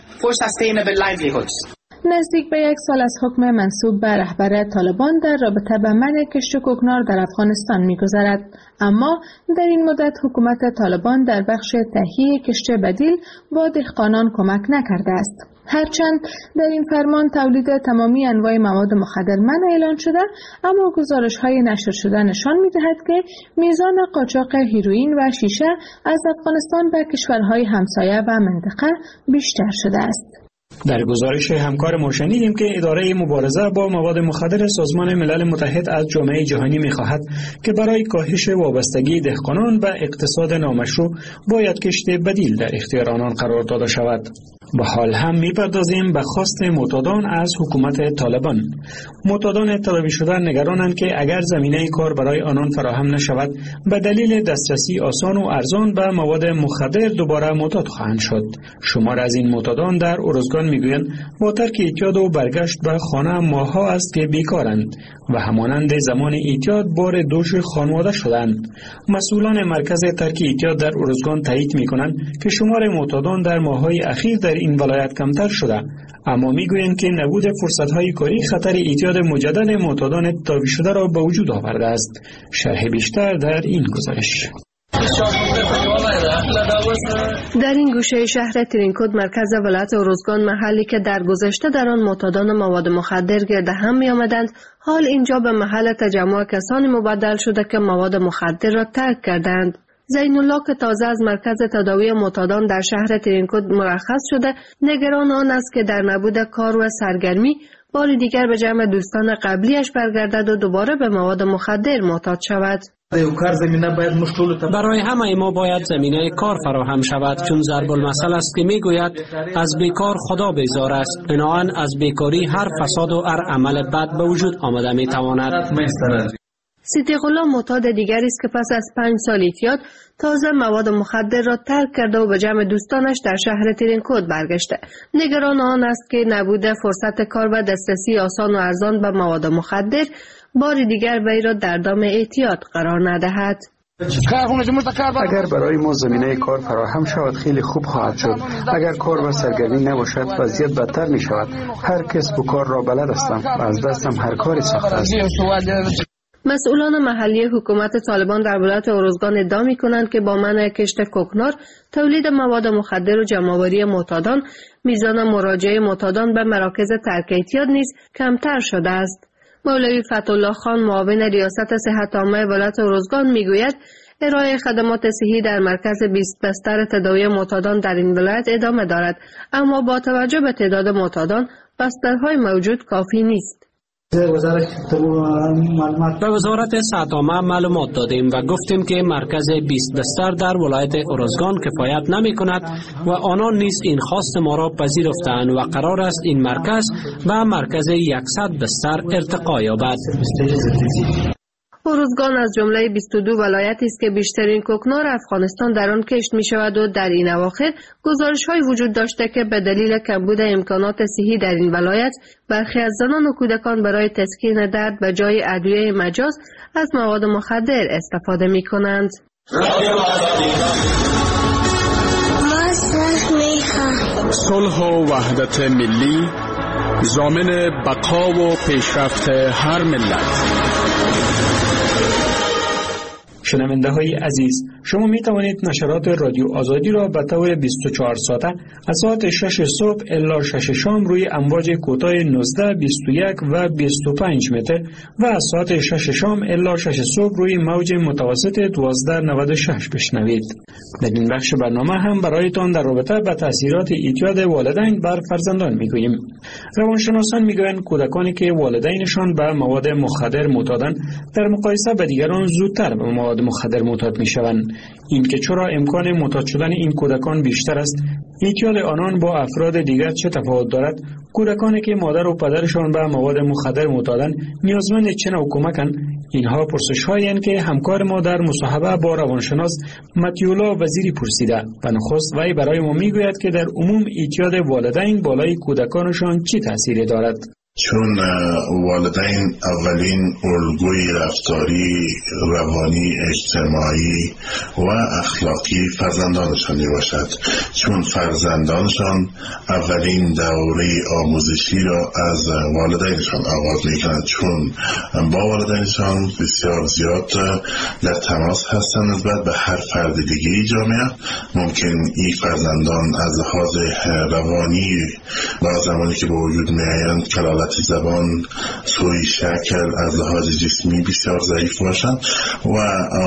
نزدیک به یک سال از حکم منسوب به رهبر طالبان در رابطه با منع کشت کوکنار در افغانستان می‌گذرد، اما در این مدت حکومت طالبان در بخش تهیه کشت بدیل با دهقانان کمک نکرده است. هرچند در این فرمان تولید تمامی انواع مواد مخدر منع اعلان شده، اما گزارش‌های نشر شده نشان می‌دهد که میزان قاچاق هیروئین و شیشه از افغانستان به کشورهای همسایه و منطقه بیشتر شده است. در گزارش همکار ما شنیدیم که اداره مبارزه با مواد مخدر سازمان ملل متحد از جامعه جهانی می‌خواهد که برای کاهش وابستگی دهقانان به اقتصاد نامشروع باید کشت بدیل در اختیار آنان قرار داده شود. به حال هم می‌پردازیم به خواست معتادان از حکومت طالبان. معتادان تداوی شده نگرانند که اگر زمینه کار برای آنان فراهم نشود به دلیل دسترسی آسان و ارزان به مواد مخدر دوباره معتاد خواهند شد. شمار از این معتادان در ارزگان میگویند با ترک اعتیاد و برگشت به خانه ماه‌ها است که بیکارند و همانند زمان اعتیاد بار دوش خانواده شدند. مسئولان مرکز ترک اعتیاد در ارزگان تایید می‌کنند که شمار معتادان در ماه‌های اخیر در این ولایت کمتر شده، اما میگویند که نبود فرصت‌های کاری خطر اعتیاد مجدد معتادان تداوی شده را به وجود آورده است. شرح بیشتر در این گزارش. در این گوشه شهر ترینکود مرکز ولایت ارزگان، محلی که در گذشته در آن معتادان مواد مخدر گرد هم می آمدند، حال اینجا به محل تجمع کسانی مبدل شده که مواد مخدر را ترک کردند. زین الله که تازه از مرکز تداوی معتادان در شهر ترینکود مرخص شده، نگران آن است که در نبود کار و سرگرمی بار دیگر به جمع دوستان قبلیش برگردد و دوباره به مواد مخدر معتاد شود. برای همه ما باید زمینه کار فراهم شود، چون ضرب المثل است که میگوید از بیکار خدا بیزار است. بنابراین از بیکاری هر فساد و هر عمل بد به وجود آمده میتواند. صدیق الله معتاد دیگری است که پس از پنج سال اعتیاد تازه مواد مخدر را ترک کرده و به جمع دوستانش در شهر ترینکود برگشته. نگران آن است که نبود فرصت کار و دسترسی آسان و ارزان به مواد مخدر بار دیگر وی را در دام اعتیاد قرار ندهد. اگر برای ما زمینه کار فراهم شود خیلی خوب خواهد شد. اگر کار و سرگرمی نباشد وضعیت بدتر می شود. هر کسب و کار را بلد هستم و از دستم هر کاری ساخته است. مسئولان محلی حکومت طالبان در ولایت ارزگان ادعا می‌کنند که با منع کشت کوکنار، تولید مواد مخدر و جمع‌آوری معتادان، میزان مراجعه معتادان به مراکز ترک اعتیاد نیز کمتر شده است. مولوی فتح‌الله خان معاون ریاست صحت عامه ولایت ارزگان میگوید ارائه خدمات صحی در مرکز بیست بستر تداوی معتادان در این ولایت ادامه دارد، اما با توجه به تعداد معتادان بسترهای موجود کافی نیست. به وزارت صحت عامه معلومات دادیم و گفتیم که مرکز بیست بستر در ولایت ارزگان کفایت نمی کند و آنان نیز این خواست ما را پذیرفتند و قرار است این مرکز به مرکز صد بستر ارتقا یابد. ارزگان از جمله بیست و دو ولایتی است که بیشترین کوکنار افغانستان در آن کشت می شود و در این اواخر گزارش‌های وجود داشته که به دلیل کمبود امکانات صحی در این ولایت برخی از زنان و کودکان برای تسکین درد به جای ادویه مجاز از مواد مخدر استفاده می کنند. صلح و وحدت ملی ضامن بقا و پیشرفت هر ملت. شنونده های عزیز، شما می توانید نشرات رادیو آزادی را به طور بیست و چهار ساعته از ساعت شش صبح الی شش شام روی امواج کوتاه نوزده، بیست و یک و بیست و پنج متر و از ساعت شش شام الی شش صبح روی موج متوسط دوازده نود و شش بشنوید. در این بخش برنامه هم برایتان در رابطه با تاثیرات اعتیاد والدین بر فرزندان میگوییم. روانشناسان میگویند کودکانی که والدینشان به مواد مخدر معتادند در مقایسه با دیگران زودتر به مواد مخدر معتاد میشوند. این که چرا امکان معتاد شدن این کودکان بیشتر است، اعتیاد آنان با افراد دیگر چه تفاوت دارد، کودکانی که مادر و پدرشان به مواد مخدر معتادند نیازمند چه نوع کمکند، اینها پرسش‌هایی اند که همکار ما در مصاحبه با روانشناس متیولا وزیری پرسیده و نخست وی برای ما میگوید که در عموم اعتیاد والدین بالای کودکانشان چه تأثیری دارد. چون والدین اولین الگوی رفتاری، روانی، اجتماعی و اخلاقی فرزندانشان می باشد، چون فرزندانشان اولین دوره آموزشی را از والدینشان آغاز می کنند، چون با والدینشان بسیار زیاد در تماس هستند نسبت به هر فرد دیگه جامعه. ممکن این فرزندان از لحاظ روانی با زمانی که به وجود می آیند کلالت زبان، سوی شکل، از لحاظ جسمی بسیار ضعیف باشند و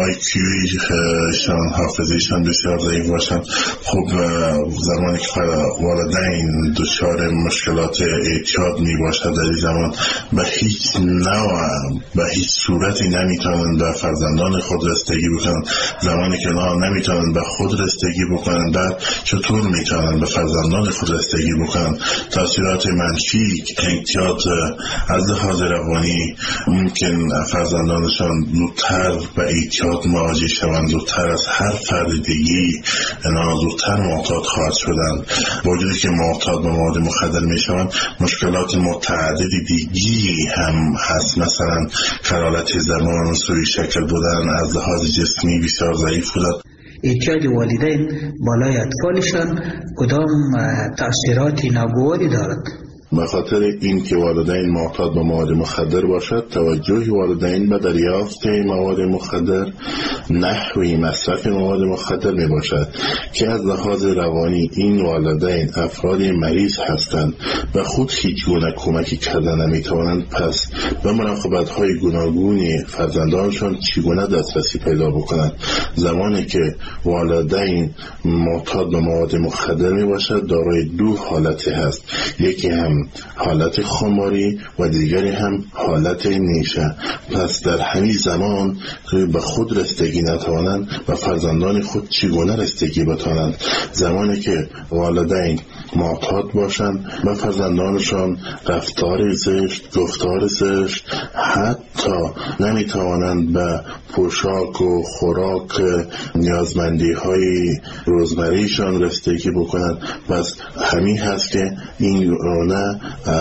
آیکیویشان، حافظهشان بسیار ضعیف باشند. خب زمانی که والدین دچار مشکلات اعتیاد می باشد در این زمان به هیچ نوع به هیچ صورتی نمیتونند به فرزندان خود رسیدگی بکنند. زمانی که آنها نمیتونند به خود رسیدگی بکنند، بعد چطور میتونند به فرزندان خود رسیدگی بکنند؟ تاثیرات منفی اعتیاد از لحاظ روانی ممکن فرزندانشان زودتر به اعتیاد مواجه شوند، زودتر از هر فرد دیگی اینا زودتر معتاد خواهد شدند. با وجودی که معتاد به مواد مخدر می شوند، مشکلات متعددی دیگی هم هست، مثلا کلالت زبان، سوی شکل بودن، از لحاظ جسمی بسیار ضعیف بودن. اعتیاد والدین بالای اطفالشان کدام تأثیراتی ناگواری دارد؟ به خاطر این که والدین معتاد به مواد مخدر باشد، توجه والدین به دریافت مواد مخدر، نحوی مصرف مواد مخدر می باشد که از لحاظ روانی این والدین افراد مریض هستند و خود هیچ گونه کمکی کردن نمی توانند، پس به مراقبت های گوناگون فرزندانشان چگونه دسترسی پیدا بکنند. زمانی که والدین معتاد به مواد مخدر می باشد، دارای دو حالتی هست، یکی هم حالت خماری و دیگری هم حالت نیشه. پس در همین زمان به خود رسیدگی نتوانند و فرزندان خود چگونه رسیدگی بتوانند. زمانی که والدین معتاد باشند به فرزندانشان رفتار زشت، گفتار زشت، حتی نمیتوانند به پوشاک و خوراک نیازمندی های روزمریشان رسیدگی بکنند. پس همین هست که این رونه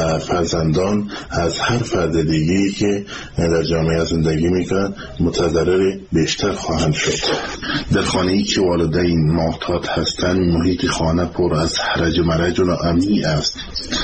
فرزندان از هر فرد دیگه‌ای که در جامعه زندگی میکنند متضرر بیشتر خواهند شد. در خانه‌ای که والدین معتاد هستند، محیط خانه پر از هرج و مرج و ناامنی است.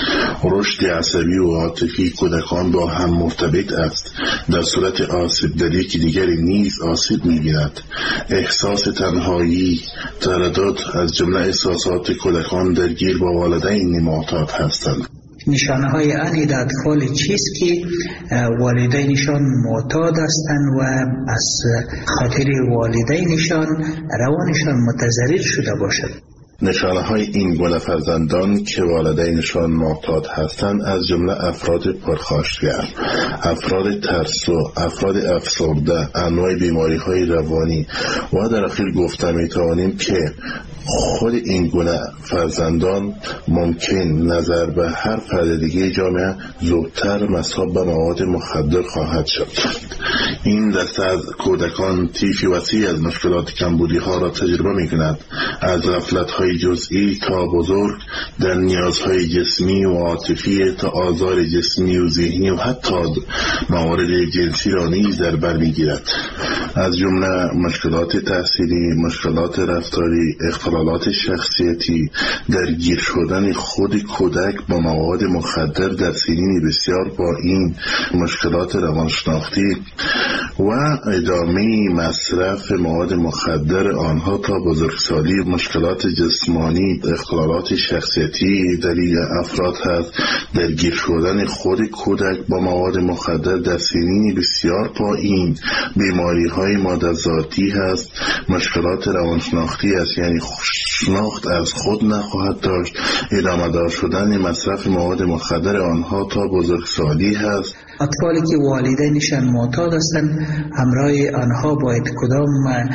رشد عصبی و عاطفی کودکان با هم مرتبط است. در صورت آسیب در یکی دیگری نیز آسیب می‌بیند. احساس تنهایی، تردد از جمله احساسات کودکان درگیر با والدین معتاد هستند. نشانه های آن در اطفال چیست که والدینشان معتاد هستند و از خاطر والدینشان روانشان متضرر شده باشد؟ نشانه های این گونه فرزندان که والدینشان معتاد هستند از جمله افراد پرخاشگر، افراد ترسو، افراد افسرده، انواع بیماری های روانی و در اخیر گفته می توانیم که خود این گونه فرزندان ممکن نظر به هر فرد دیگه جامعه زودتر مصاب به مواد مخدر خواهد شد. این دسته از کودکان طیفی وسیع از مشکلات کمبودی ها را تجربه می کند، از غفلت های جزئی تا بزرگ در نیازهای جسمی و عاطفی تا آزار جسمی و ذهنی و حتی موارد جنسی را نیز در بر می گیرد. از جمله مشکلات تحصیلی، مشکلات رفتاری، اختلالات شخصیتی، درگیر شدن خود کودک با مواد مخدر در سنین بسیار پایین، مشکلات روانشناختی و ادامه مصرف مواد مخدر آنها تا بزرگسالی، مشکلات جسمانی، اختلالات شخصیتی دلیل افراد هست. درگیر شدن خود کودک با مواد مخدر در سنین بسیار پایین، بیماری های ماده‌ذاتی هست، مشکلات روانشناختی است، یعنی شناخت از خود نخواهد داشت، ادامه دار شدن مصرف مواد مخدر آنها تا بزرگسالی هست. اطفالی که والدینشان معتاد هستند، همراه آنها باید کدام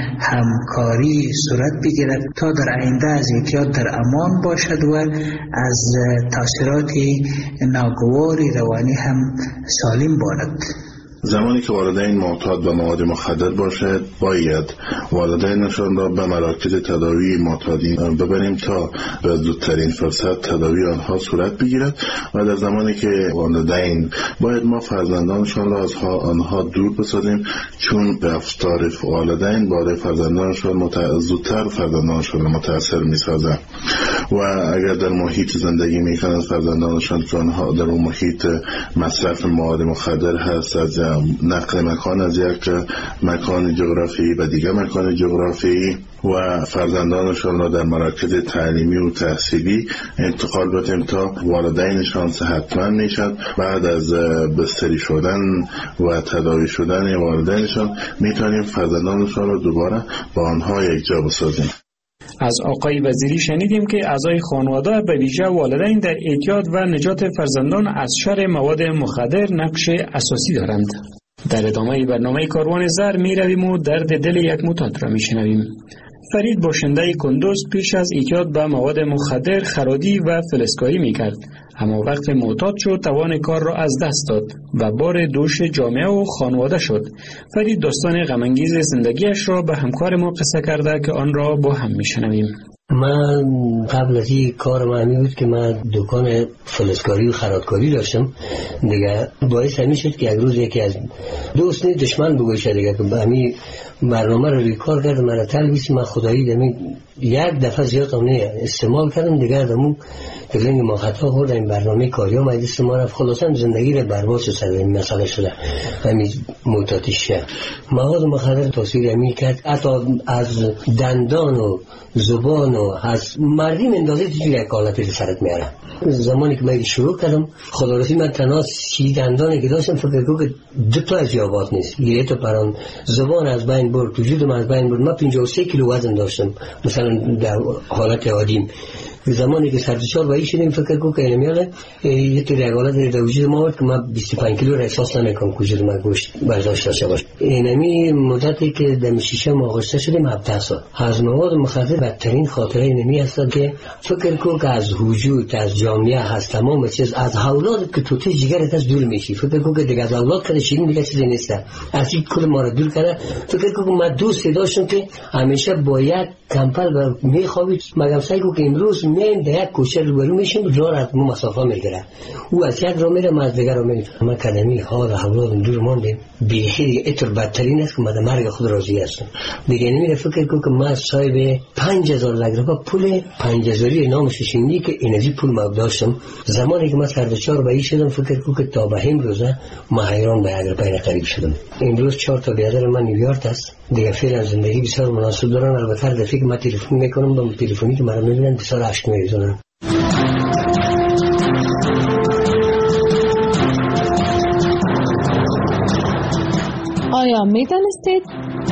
همکاری صورت بگیرد تا در آینده از اعتیاد در امان باشد و از تاثیرات ناگواری روانی هم سالم باشد. زمانی که والدین معتاد به مواد مخدر باشد، باید والدینشان را به مراکز تداوی معتادین ببریم تا به زودترین فرصت تداوی آنها صورت بگیرد. و در زمانی که والدین باید ما فرزندانشان را از آنها دور بسازیم، چون رفتار والدین بالای فرزندانشان مت... زودتر فرزندانشان را متاثر می‌سازد. و اگر در محیط زندگی می‌کنند فرزندانشان که آنها در اون محیط مصرف مواد مخدر هست، از نقل مکان از یک مکان جغرافیایی به دیگر مکان جغرافیایی و فرزندانشان را در مراکز تعلیمی و تحصیلی انتقال بدیم تا والدینشان صحتمند میشد. بعد از بستری شدن و تداوی شدن والدینشان میتونیم فرزندانشان را دوباره با آنها یک جا بسازیم. از آقای وزیری شنیدیم که اعضای خانواده به ویژه والدین در اعتیاد و نجات فرزندان از شر مواد مخدر نقش اساسی دارند. در ادامه برنامه کاروان زر می رویم و درد دل یک معتاد را می شنویم. فرید باشنده کندوز پیش از اعتیاد به مواد مخدر خرادی و فلزکاری می کرد، اما وقت معتاد شد توان کار را از دست داد و بار دوش جامعه و خانواده شد. فرید داستان غم‌انگیز زندگیش را به همکار ما قصه کرده که آن را با هم می شنویم. من قبل از این کار من همی بود که من دکان فلزکاری و خرادکاری داشتم دیگه. باعث همی شد که یک روز یکی از دوست نی دشمن بگوشه دیگه که همی برنامه رو ریکار کرد من تلویس من خدایی دمی یک دفعه زیاد اونه استعمال کردم دیگه دمون دلنگ ما خطا خورد این برنامه کاری ها مایده استعمال رفت. خلاصا زندگی رو برباد شد سر این مسئله شده همی موتاتیش شد. مواد مخدر تاثیر همی کرد حتی از دندان و زبان و از مردی مندازه توی یک حالتی سرت میاره. زمانی که من شروع کردم خدا رسی من تنها سی دندانی که داشتم فکر کنم که دو تا از یابات نیست، یه تا پران زبان از بین برد، وجودم از بین برد. من پنجاه و سه کیلو وزن داشتم مثلا در حالت عادیم. زمانی که سرچار بایی شدیم فکر کنم که نمیاله یه طور یک حالت در وجود ما بود که من بیست و پنج کیلو را احساس نمیکنم که وجود من گوشت برداشت داشته باشه. اینمی مدتی که در ششم آغوش شدیم هفده سال. از مواد مخدر بدترین خاطره اینمی هست که فکر کنم که از وجود از جامعه هست تمام چیز از اولاد که توتی جگرت از دور میشی. فکر کنم که دیگه از اولاد کده شیرین دیگه چیزی نیست. از این کل ما را دور کرده. فکر کنم من دوست داشتم که همیشه با یک کمپل و میخوابید مگم سعی کنم که امروز من در یک کوچه روبرو میشیم راه از ما مسافه میگیره. او از یک راه میره من از دیگر راه میرم. ما کدمی حال اولاد دور ماندیم بیخی دیگه اتر بدترین است که من در مرگ خود راضی هستم دیگه. نمیره فکر کنم که من صاحب پنج هزار لگرفا پول پنج هزاری نامش شنیدی که اینجی پول ما داشتم. زمانی که من سردچار بایی شدم فکر کنم که تا به امروزه ما حیران به اگر پین قریب شدم. امروز چهار تا بیادر من نیویورک است دیگه. فعلا زندگی بسیار مناسب دارن. البته هر دفعه که من تلفن میکنم با تلفنی که مرا میبینن بسیار عشق میریزونن. آیا میدانستید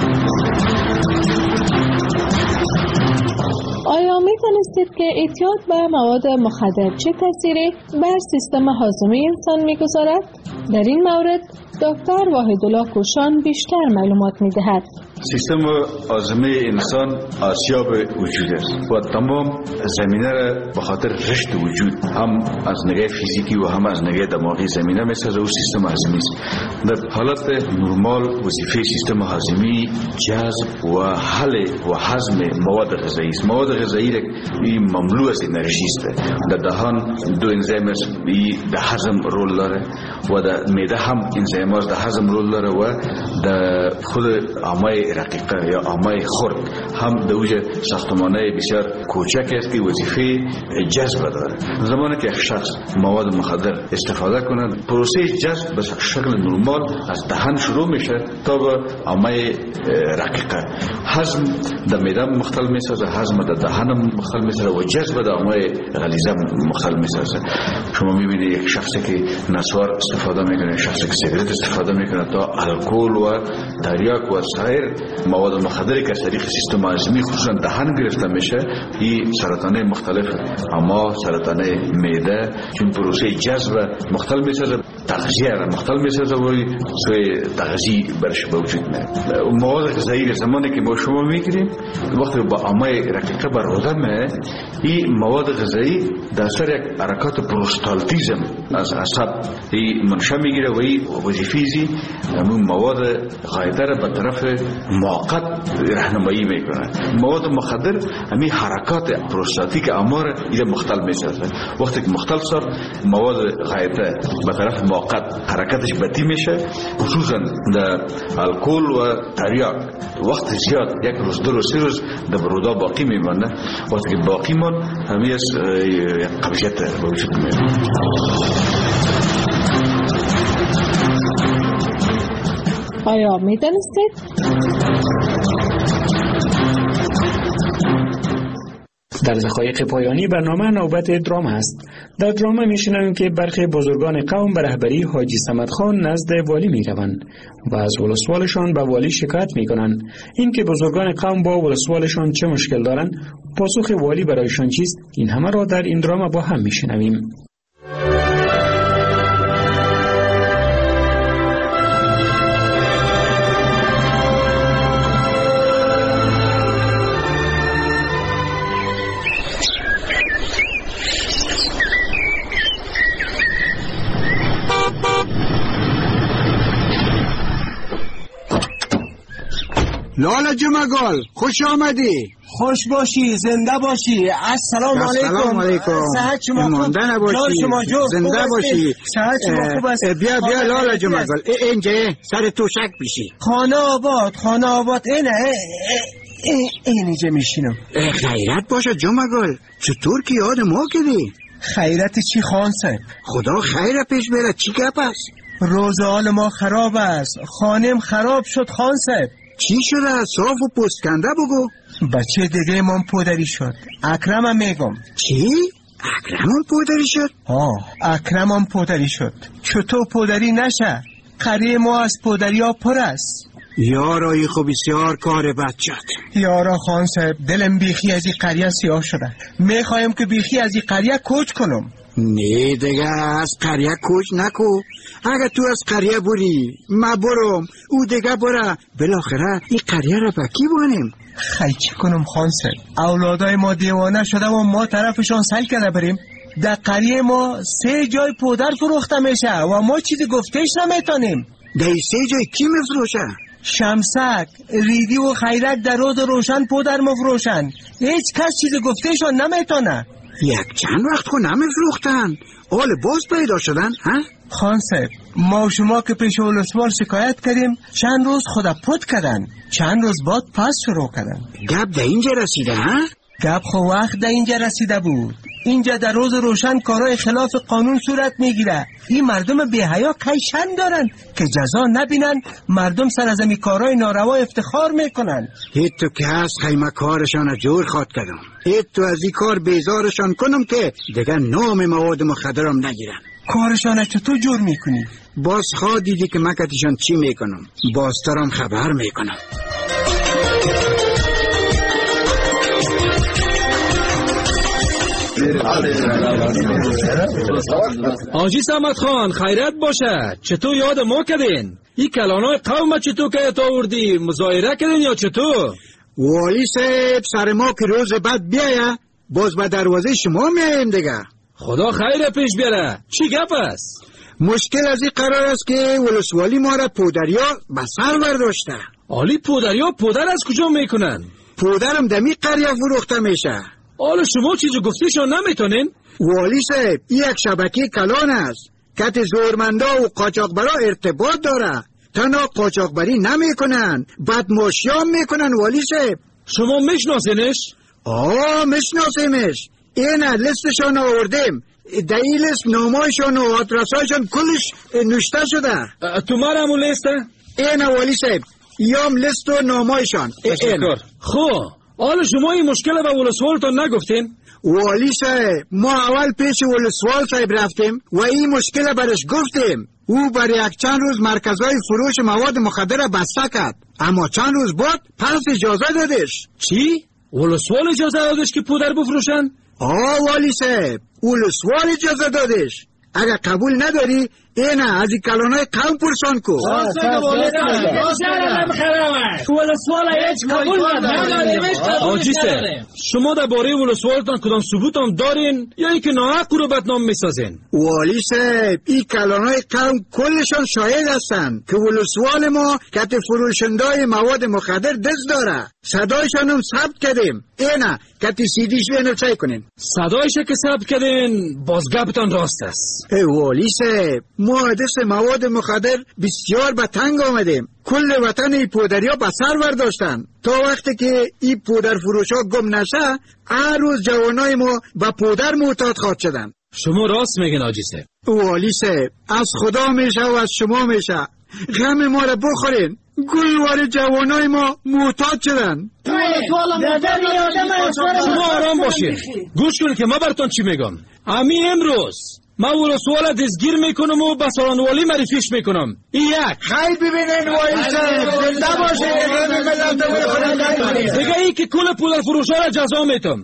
آیا میدانستید که اعتیاد به مواد مخدر چه تأثیری بر سیستم هاضمه انسان میگذارد؟ در این مورد دکتر واحدالله کوشان بیشتر معلومات میدهد. سیستم هاضمه انسان آسیاب وجود است و تمام زمینه را به خاطر رشد وجود هم از نگاه فیزیکی و هم از نگاه دماغی زمینه میسازه و سیستم هاضمه است. در حالت نرمال وظیفه سیستم هاضمه جذب و حل و هضم مواد غذایی است. مواد غذایی را مملو از انرژی است. در دهان دو انزیم است در هضم رول داره و در معده هم انزیم است در هضم رول داره و در خود آمای رقیقه یا آمای خرد هم در اوج ساختمانه بسیار کوچک است که وظیفه جذب داره. زمانی که یک شخص مواد مخدر استفاده کند پروسه جذب به شکل نرمال از دهان شروع میشه تا به آمای رقیقه. هضم در معده مختل میسازه، هضم در دهان مختل میسازه و جذب در آمای غلیظه مختل میسازه. شما میبینید یک شخصی که نسوار استفاده میکنه، شخصی که سیگارت استفاده میکنه تا الکل و تریاک و سایر مواد مخدری که از طریق سیستم هاضمه خصوصا دهان گرفته میشه، این سرطانه مختلف اما سرطانه معده چون پروسه جذب مختل میسازه، تغذیه را مختل میسازه و سوی تغذیه برش به وجود میاد. مواد غذایی زمانی که ما شما میگیریم وقتی با آمای رقیقه بر آدمه، این مواد غذایی در اثر یک حرکات پروستالتیزم از عصب این منشأ میگیره و این وظیفه‌ای همون مواد غایطه را به طرف موقت راهنمایی میکنه. مواد مخدر همین حرکات پروستاتیک آمار این مختل میسازه. وقتی که مختل شد مواد غایطه به طرف موقت حرکتش بدی میشه، خصوصا در الکل و تریاک وقت زیاد یک روز دو روز سه روز در رودا باقی میمانه. وقتی که باقی مان همین از قبضیت به وجود میاد. آیا میدانستید؟ در دقایق پایانی برنامه نوبت درام است. در درام میشنویم که برخی بزرگان قوم به رهبری حاجی صمد خان نزد والی میروند و از ولسوالشان به والی شکایت میکنند. این که بزرگان قوم با ولسوالشان چه مشکل دارند، پاسخ والی برایشان چیست، این همه را در این درام با هم میشنویم. لالا جمگال خوش آمدی. خوش باشی، زنده باشی. السلام علیکم. السلام علیکم. صحت شما خوب؟ مانده نباشی، زنده باشی. صحت شما خوب است؟ بیا بیا لالا جمگال اینجا سر توشک بشی. خانه آباد، خانه آباد اینه این اینجا میشینم. خیرت باشه جمگال، چطور که یاد ما کردی؟ خیرت چی خان صاحب؟ خدا خیر پیش بره. چی گپ است؟ روز حال ما خراب است، خانم خراب شد خان صاحب. چی شده؟ صاف و پستکنده بگو. بچه دیگه من پدری شد. اکرمم میگم. چی؟ اکرمم پدری شد؟ آه اکرمم پدری شد. چطور پدری نشه؟ قریه ما از پدری ها پر است. یارای خب بسیار کار بد شد. یارا خان صاحب دلم بیخی از این قریه سیاه شده. میخوایم که بیخی از این قریه کوچ کنم. نه دیگه از قریه کوچ نکو. اگه تو از قریه بری ما برم او دیگه بره، بالاخره این قریه را با کی بانیم؟ خیلی چی کنم خان صاحب؟ اولادای ما دیوانه شده و ما طرفشان سل کرده بریم. در قریه ما سه جای پودر فروخته میشه و ما چیزی گفتش نمیتونیم. در سه جای کی مفروشه؟ شمسک، ریدی و خیرک در روز روشن پودر مفروشن. هیچ کس چیزی گفتشان نمیتونه. یک چند وقت خو نمیفروختن، حال باز پیدا شدن ها؟ خان صاحب ما شما که پیش ولسوال شکایت کردیم چند روز خدا پود کردن، چند روز بعد پس شروع کردن. گپ در اینجا رسیده ها؟ گپ خو وقت در اینجا رسیده بود. اینجا در روز روشن کارهای خلاف قانون صورت میگیره. این مردم بی‌حیا کیشن دارن که جزا نبینن، مردم سر از این کارهای ناروا افتخار میکنن. هیچ تو که هست خیمه کارشان جور خواد کردم، هیچ تو از این کار بیزارشان کنم که دیگه نام مواد مخدرم نگیرن. کارشان چطور جور میکنی؟ باز خواه دیدی که مکتشان چی میکنم، باز ترم خبر میکنم. حاجی صمد خان خیرت باشه، چطور یاد ما کردین؟ این کلانای قوم چطور که تو آوردی مظاهره کردین یا چطور؟ والی صاحب سر ما که روز بعد بیایه باز به دروازه شما میاییم دیگه. خدا خیر پیش بیاره. چی گپ است؟ مشکل از این قرار است که ولسوالی ما را پودریا به سر برداشته. آلی پودریا پودر از کجا میکنن؟ پودرم دمی قریه فروخته میشه. آلا شما چیزو گفتیشون نمیتونین؟ والی صاحب این یک شبکه کلان است که زورمندا و قاچاقبرا ارتباط داره. تنها قاچاقبری نمیکنن بدماشیام میکنن. والی صاحب شما میشناسینش؟ آه میشناسیمش. این لیستشان آوردیم. در این لیست نامایشان و آدرسایشان کلش نوشته شده. تو مرم اون لیسته؟ این والی صاحب یام لیست و نامایشان. خب حالا شما این مشکل به ولسوالتان نگفتین؟ والی صاحب ما اول پیش ولسوال صاحب رفتیم و این مشکل برش گفتیم. او برای یک چند روز مرکزهای فروش مواد مخدر بسته کرد، اما چند روز بعد پس اجازه دادش. چی؟ ولسوال اجازه دادش که پودر بفروشن؟ آه والی صاحب ولسوال اجازه دادش. اگر قبول نداری اینه از این کلانای قوم پرسان کو. آجیسه شما در باره ولسوالتان کدام ثبوت هم دارین یا ای که ناحق رو بدنام میسازین؟ والی صاحب این کلانای قوم کلشان شاهد هستن که ولسوال ما کت فروشندای مواد مخدر دست داره. صدایشان هم ثبت کردیم. اینه کت سیدیش بینو چای کنین. صدایش که ثبت کردین باز گپتان راست است. ای والی صاحب ما حادث مواد مخدر بسیار به تنگ آمدیم. کل وطن ای پودریا به سر برداشتن. تا وقتی که این پودر فروش ها گم نشه هر روز جوانای ما به پودر معتاد خواهد شدن. شما راست میگن آجی صاحب. والی صاحب از خدا میشه و از شما میشه. غم ما را بخورین. گلوار جوانای ما معتاد شدن. شما آرام باشین. گوش کنید که ما براتون چی میگم. امی امروز ما ولسوال دستگیر میکنم و به سالانوالی معرفیش میکنم. این یک. خیلی ببینین والی صاحب زنده باشین. دیگه ای که کل پودر فروش ها را جزا میتم.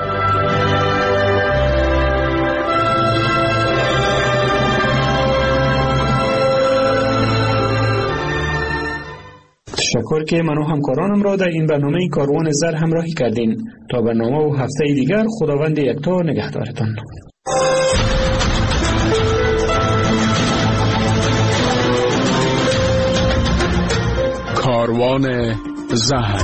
تشکر که من و همکارانم را در این برنامه کاروان زر همراهی کردین. تا برنامه و هفته دیگر خداوند یکتا نگهدارتان. کاروان زهر.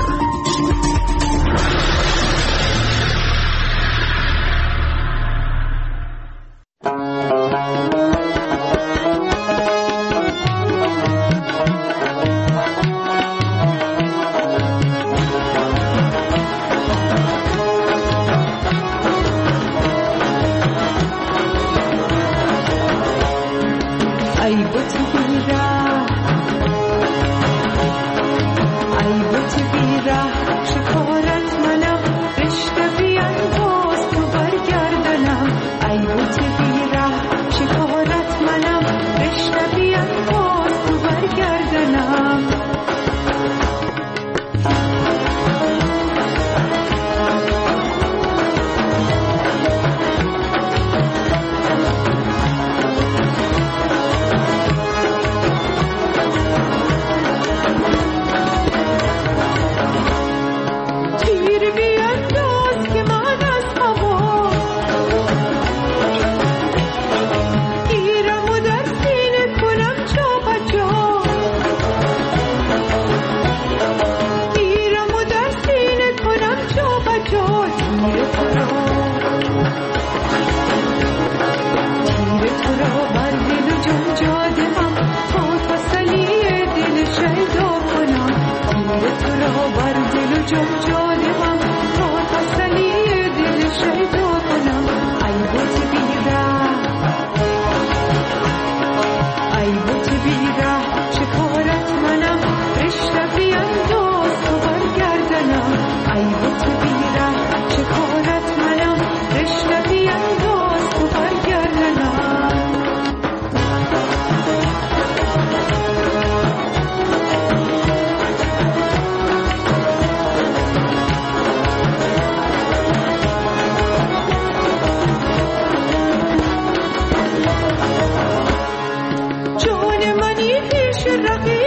رقیب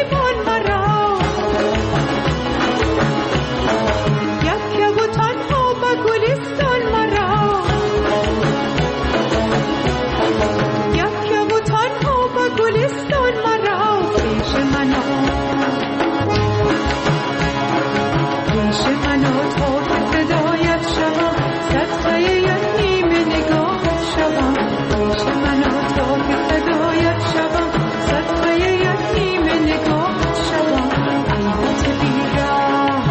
منو تا که فدایت شوم صدقه یک نیمه نگاهت شوم پیش منو تا که فدایت شوم صدقه یک نیمه نگاهت شوم ای بت بیره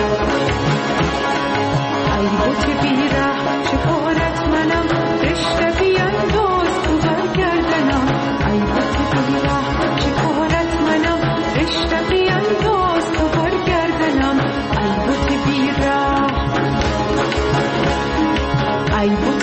ای بت بیره شکارت منم رشته بینداز تو برگردنم ای بت بیره شکارت منم رشته بینداز تو برگردنم ای بت بیره ای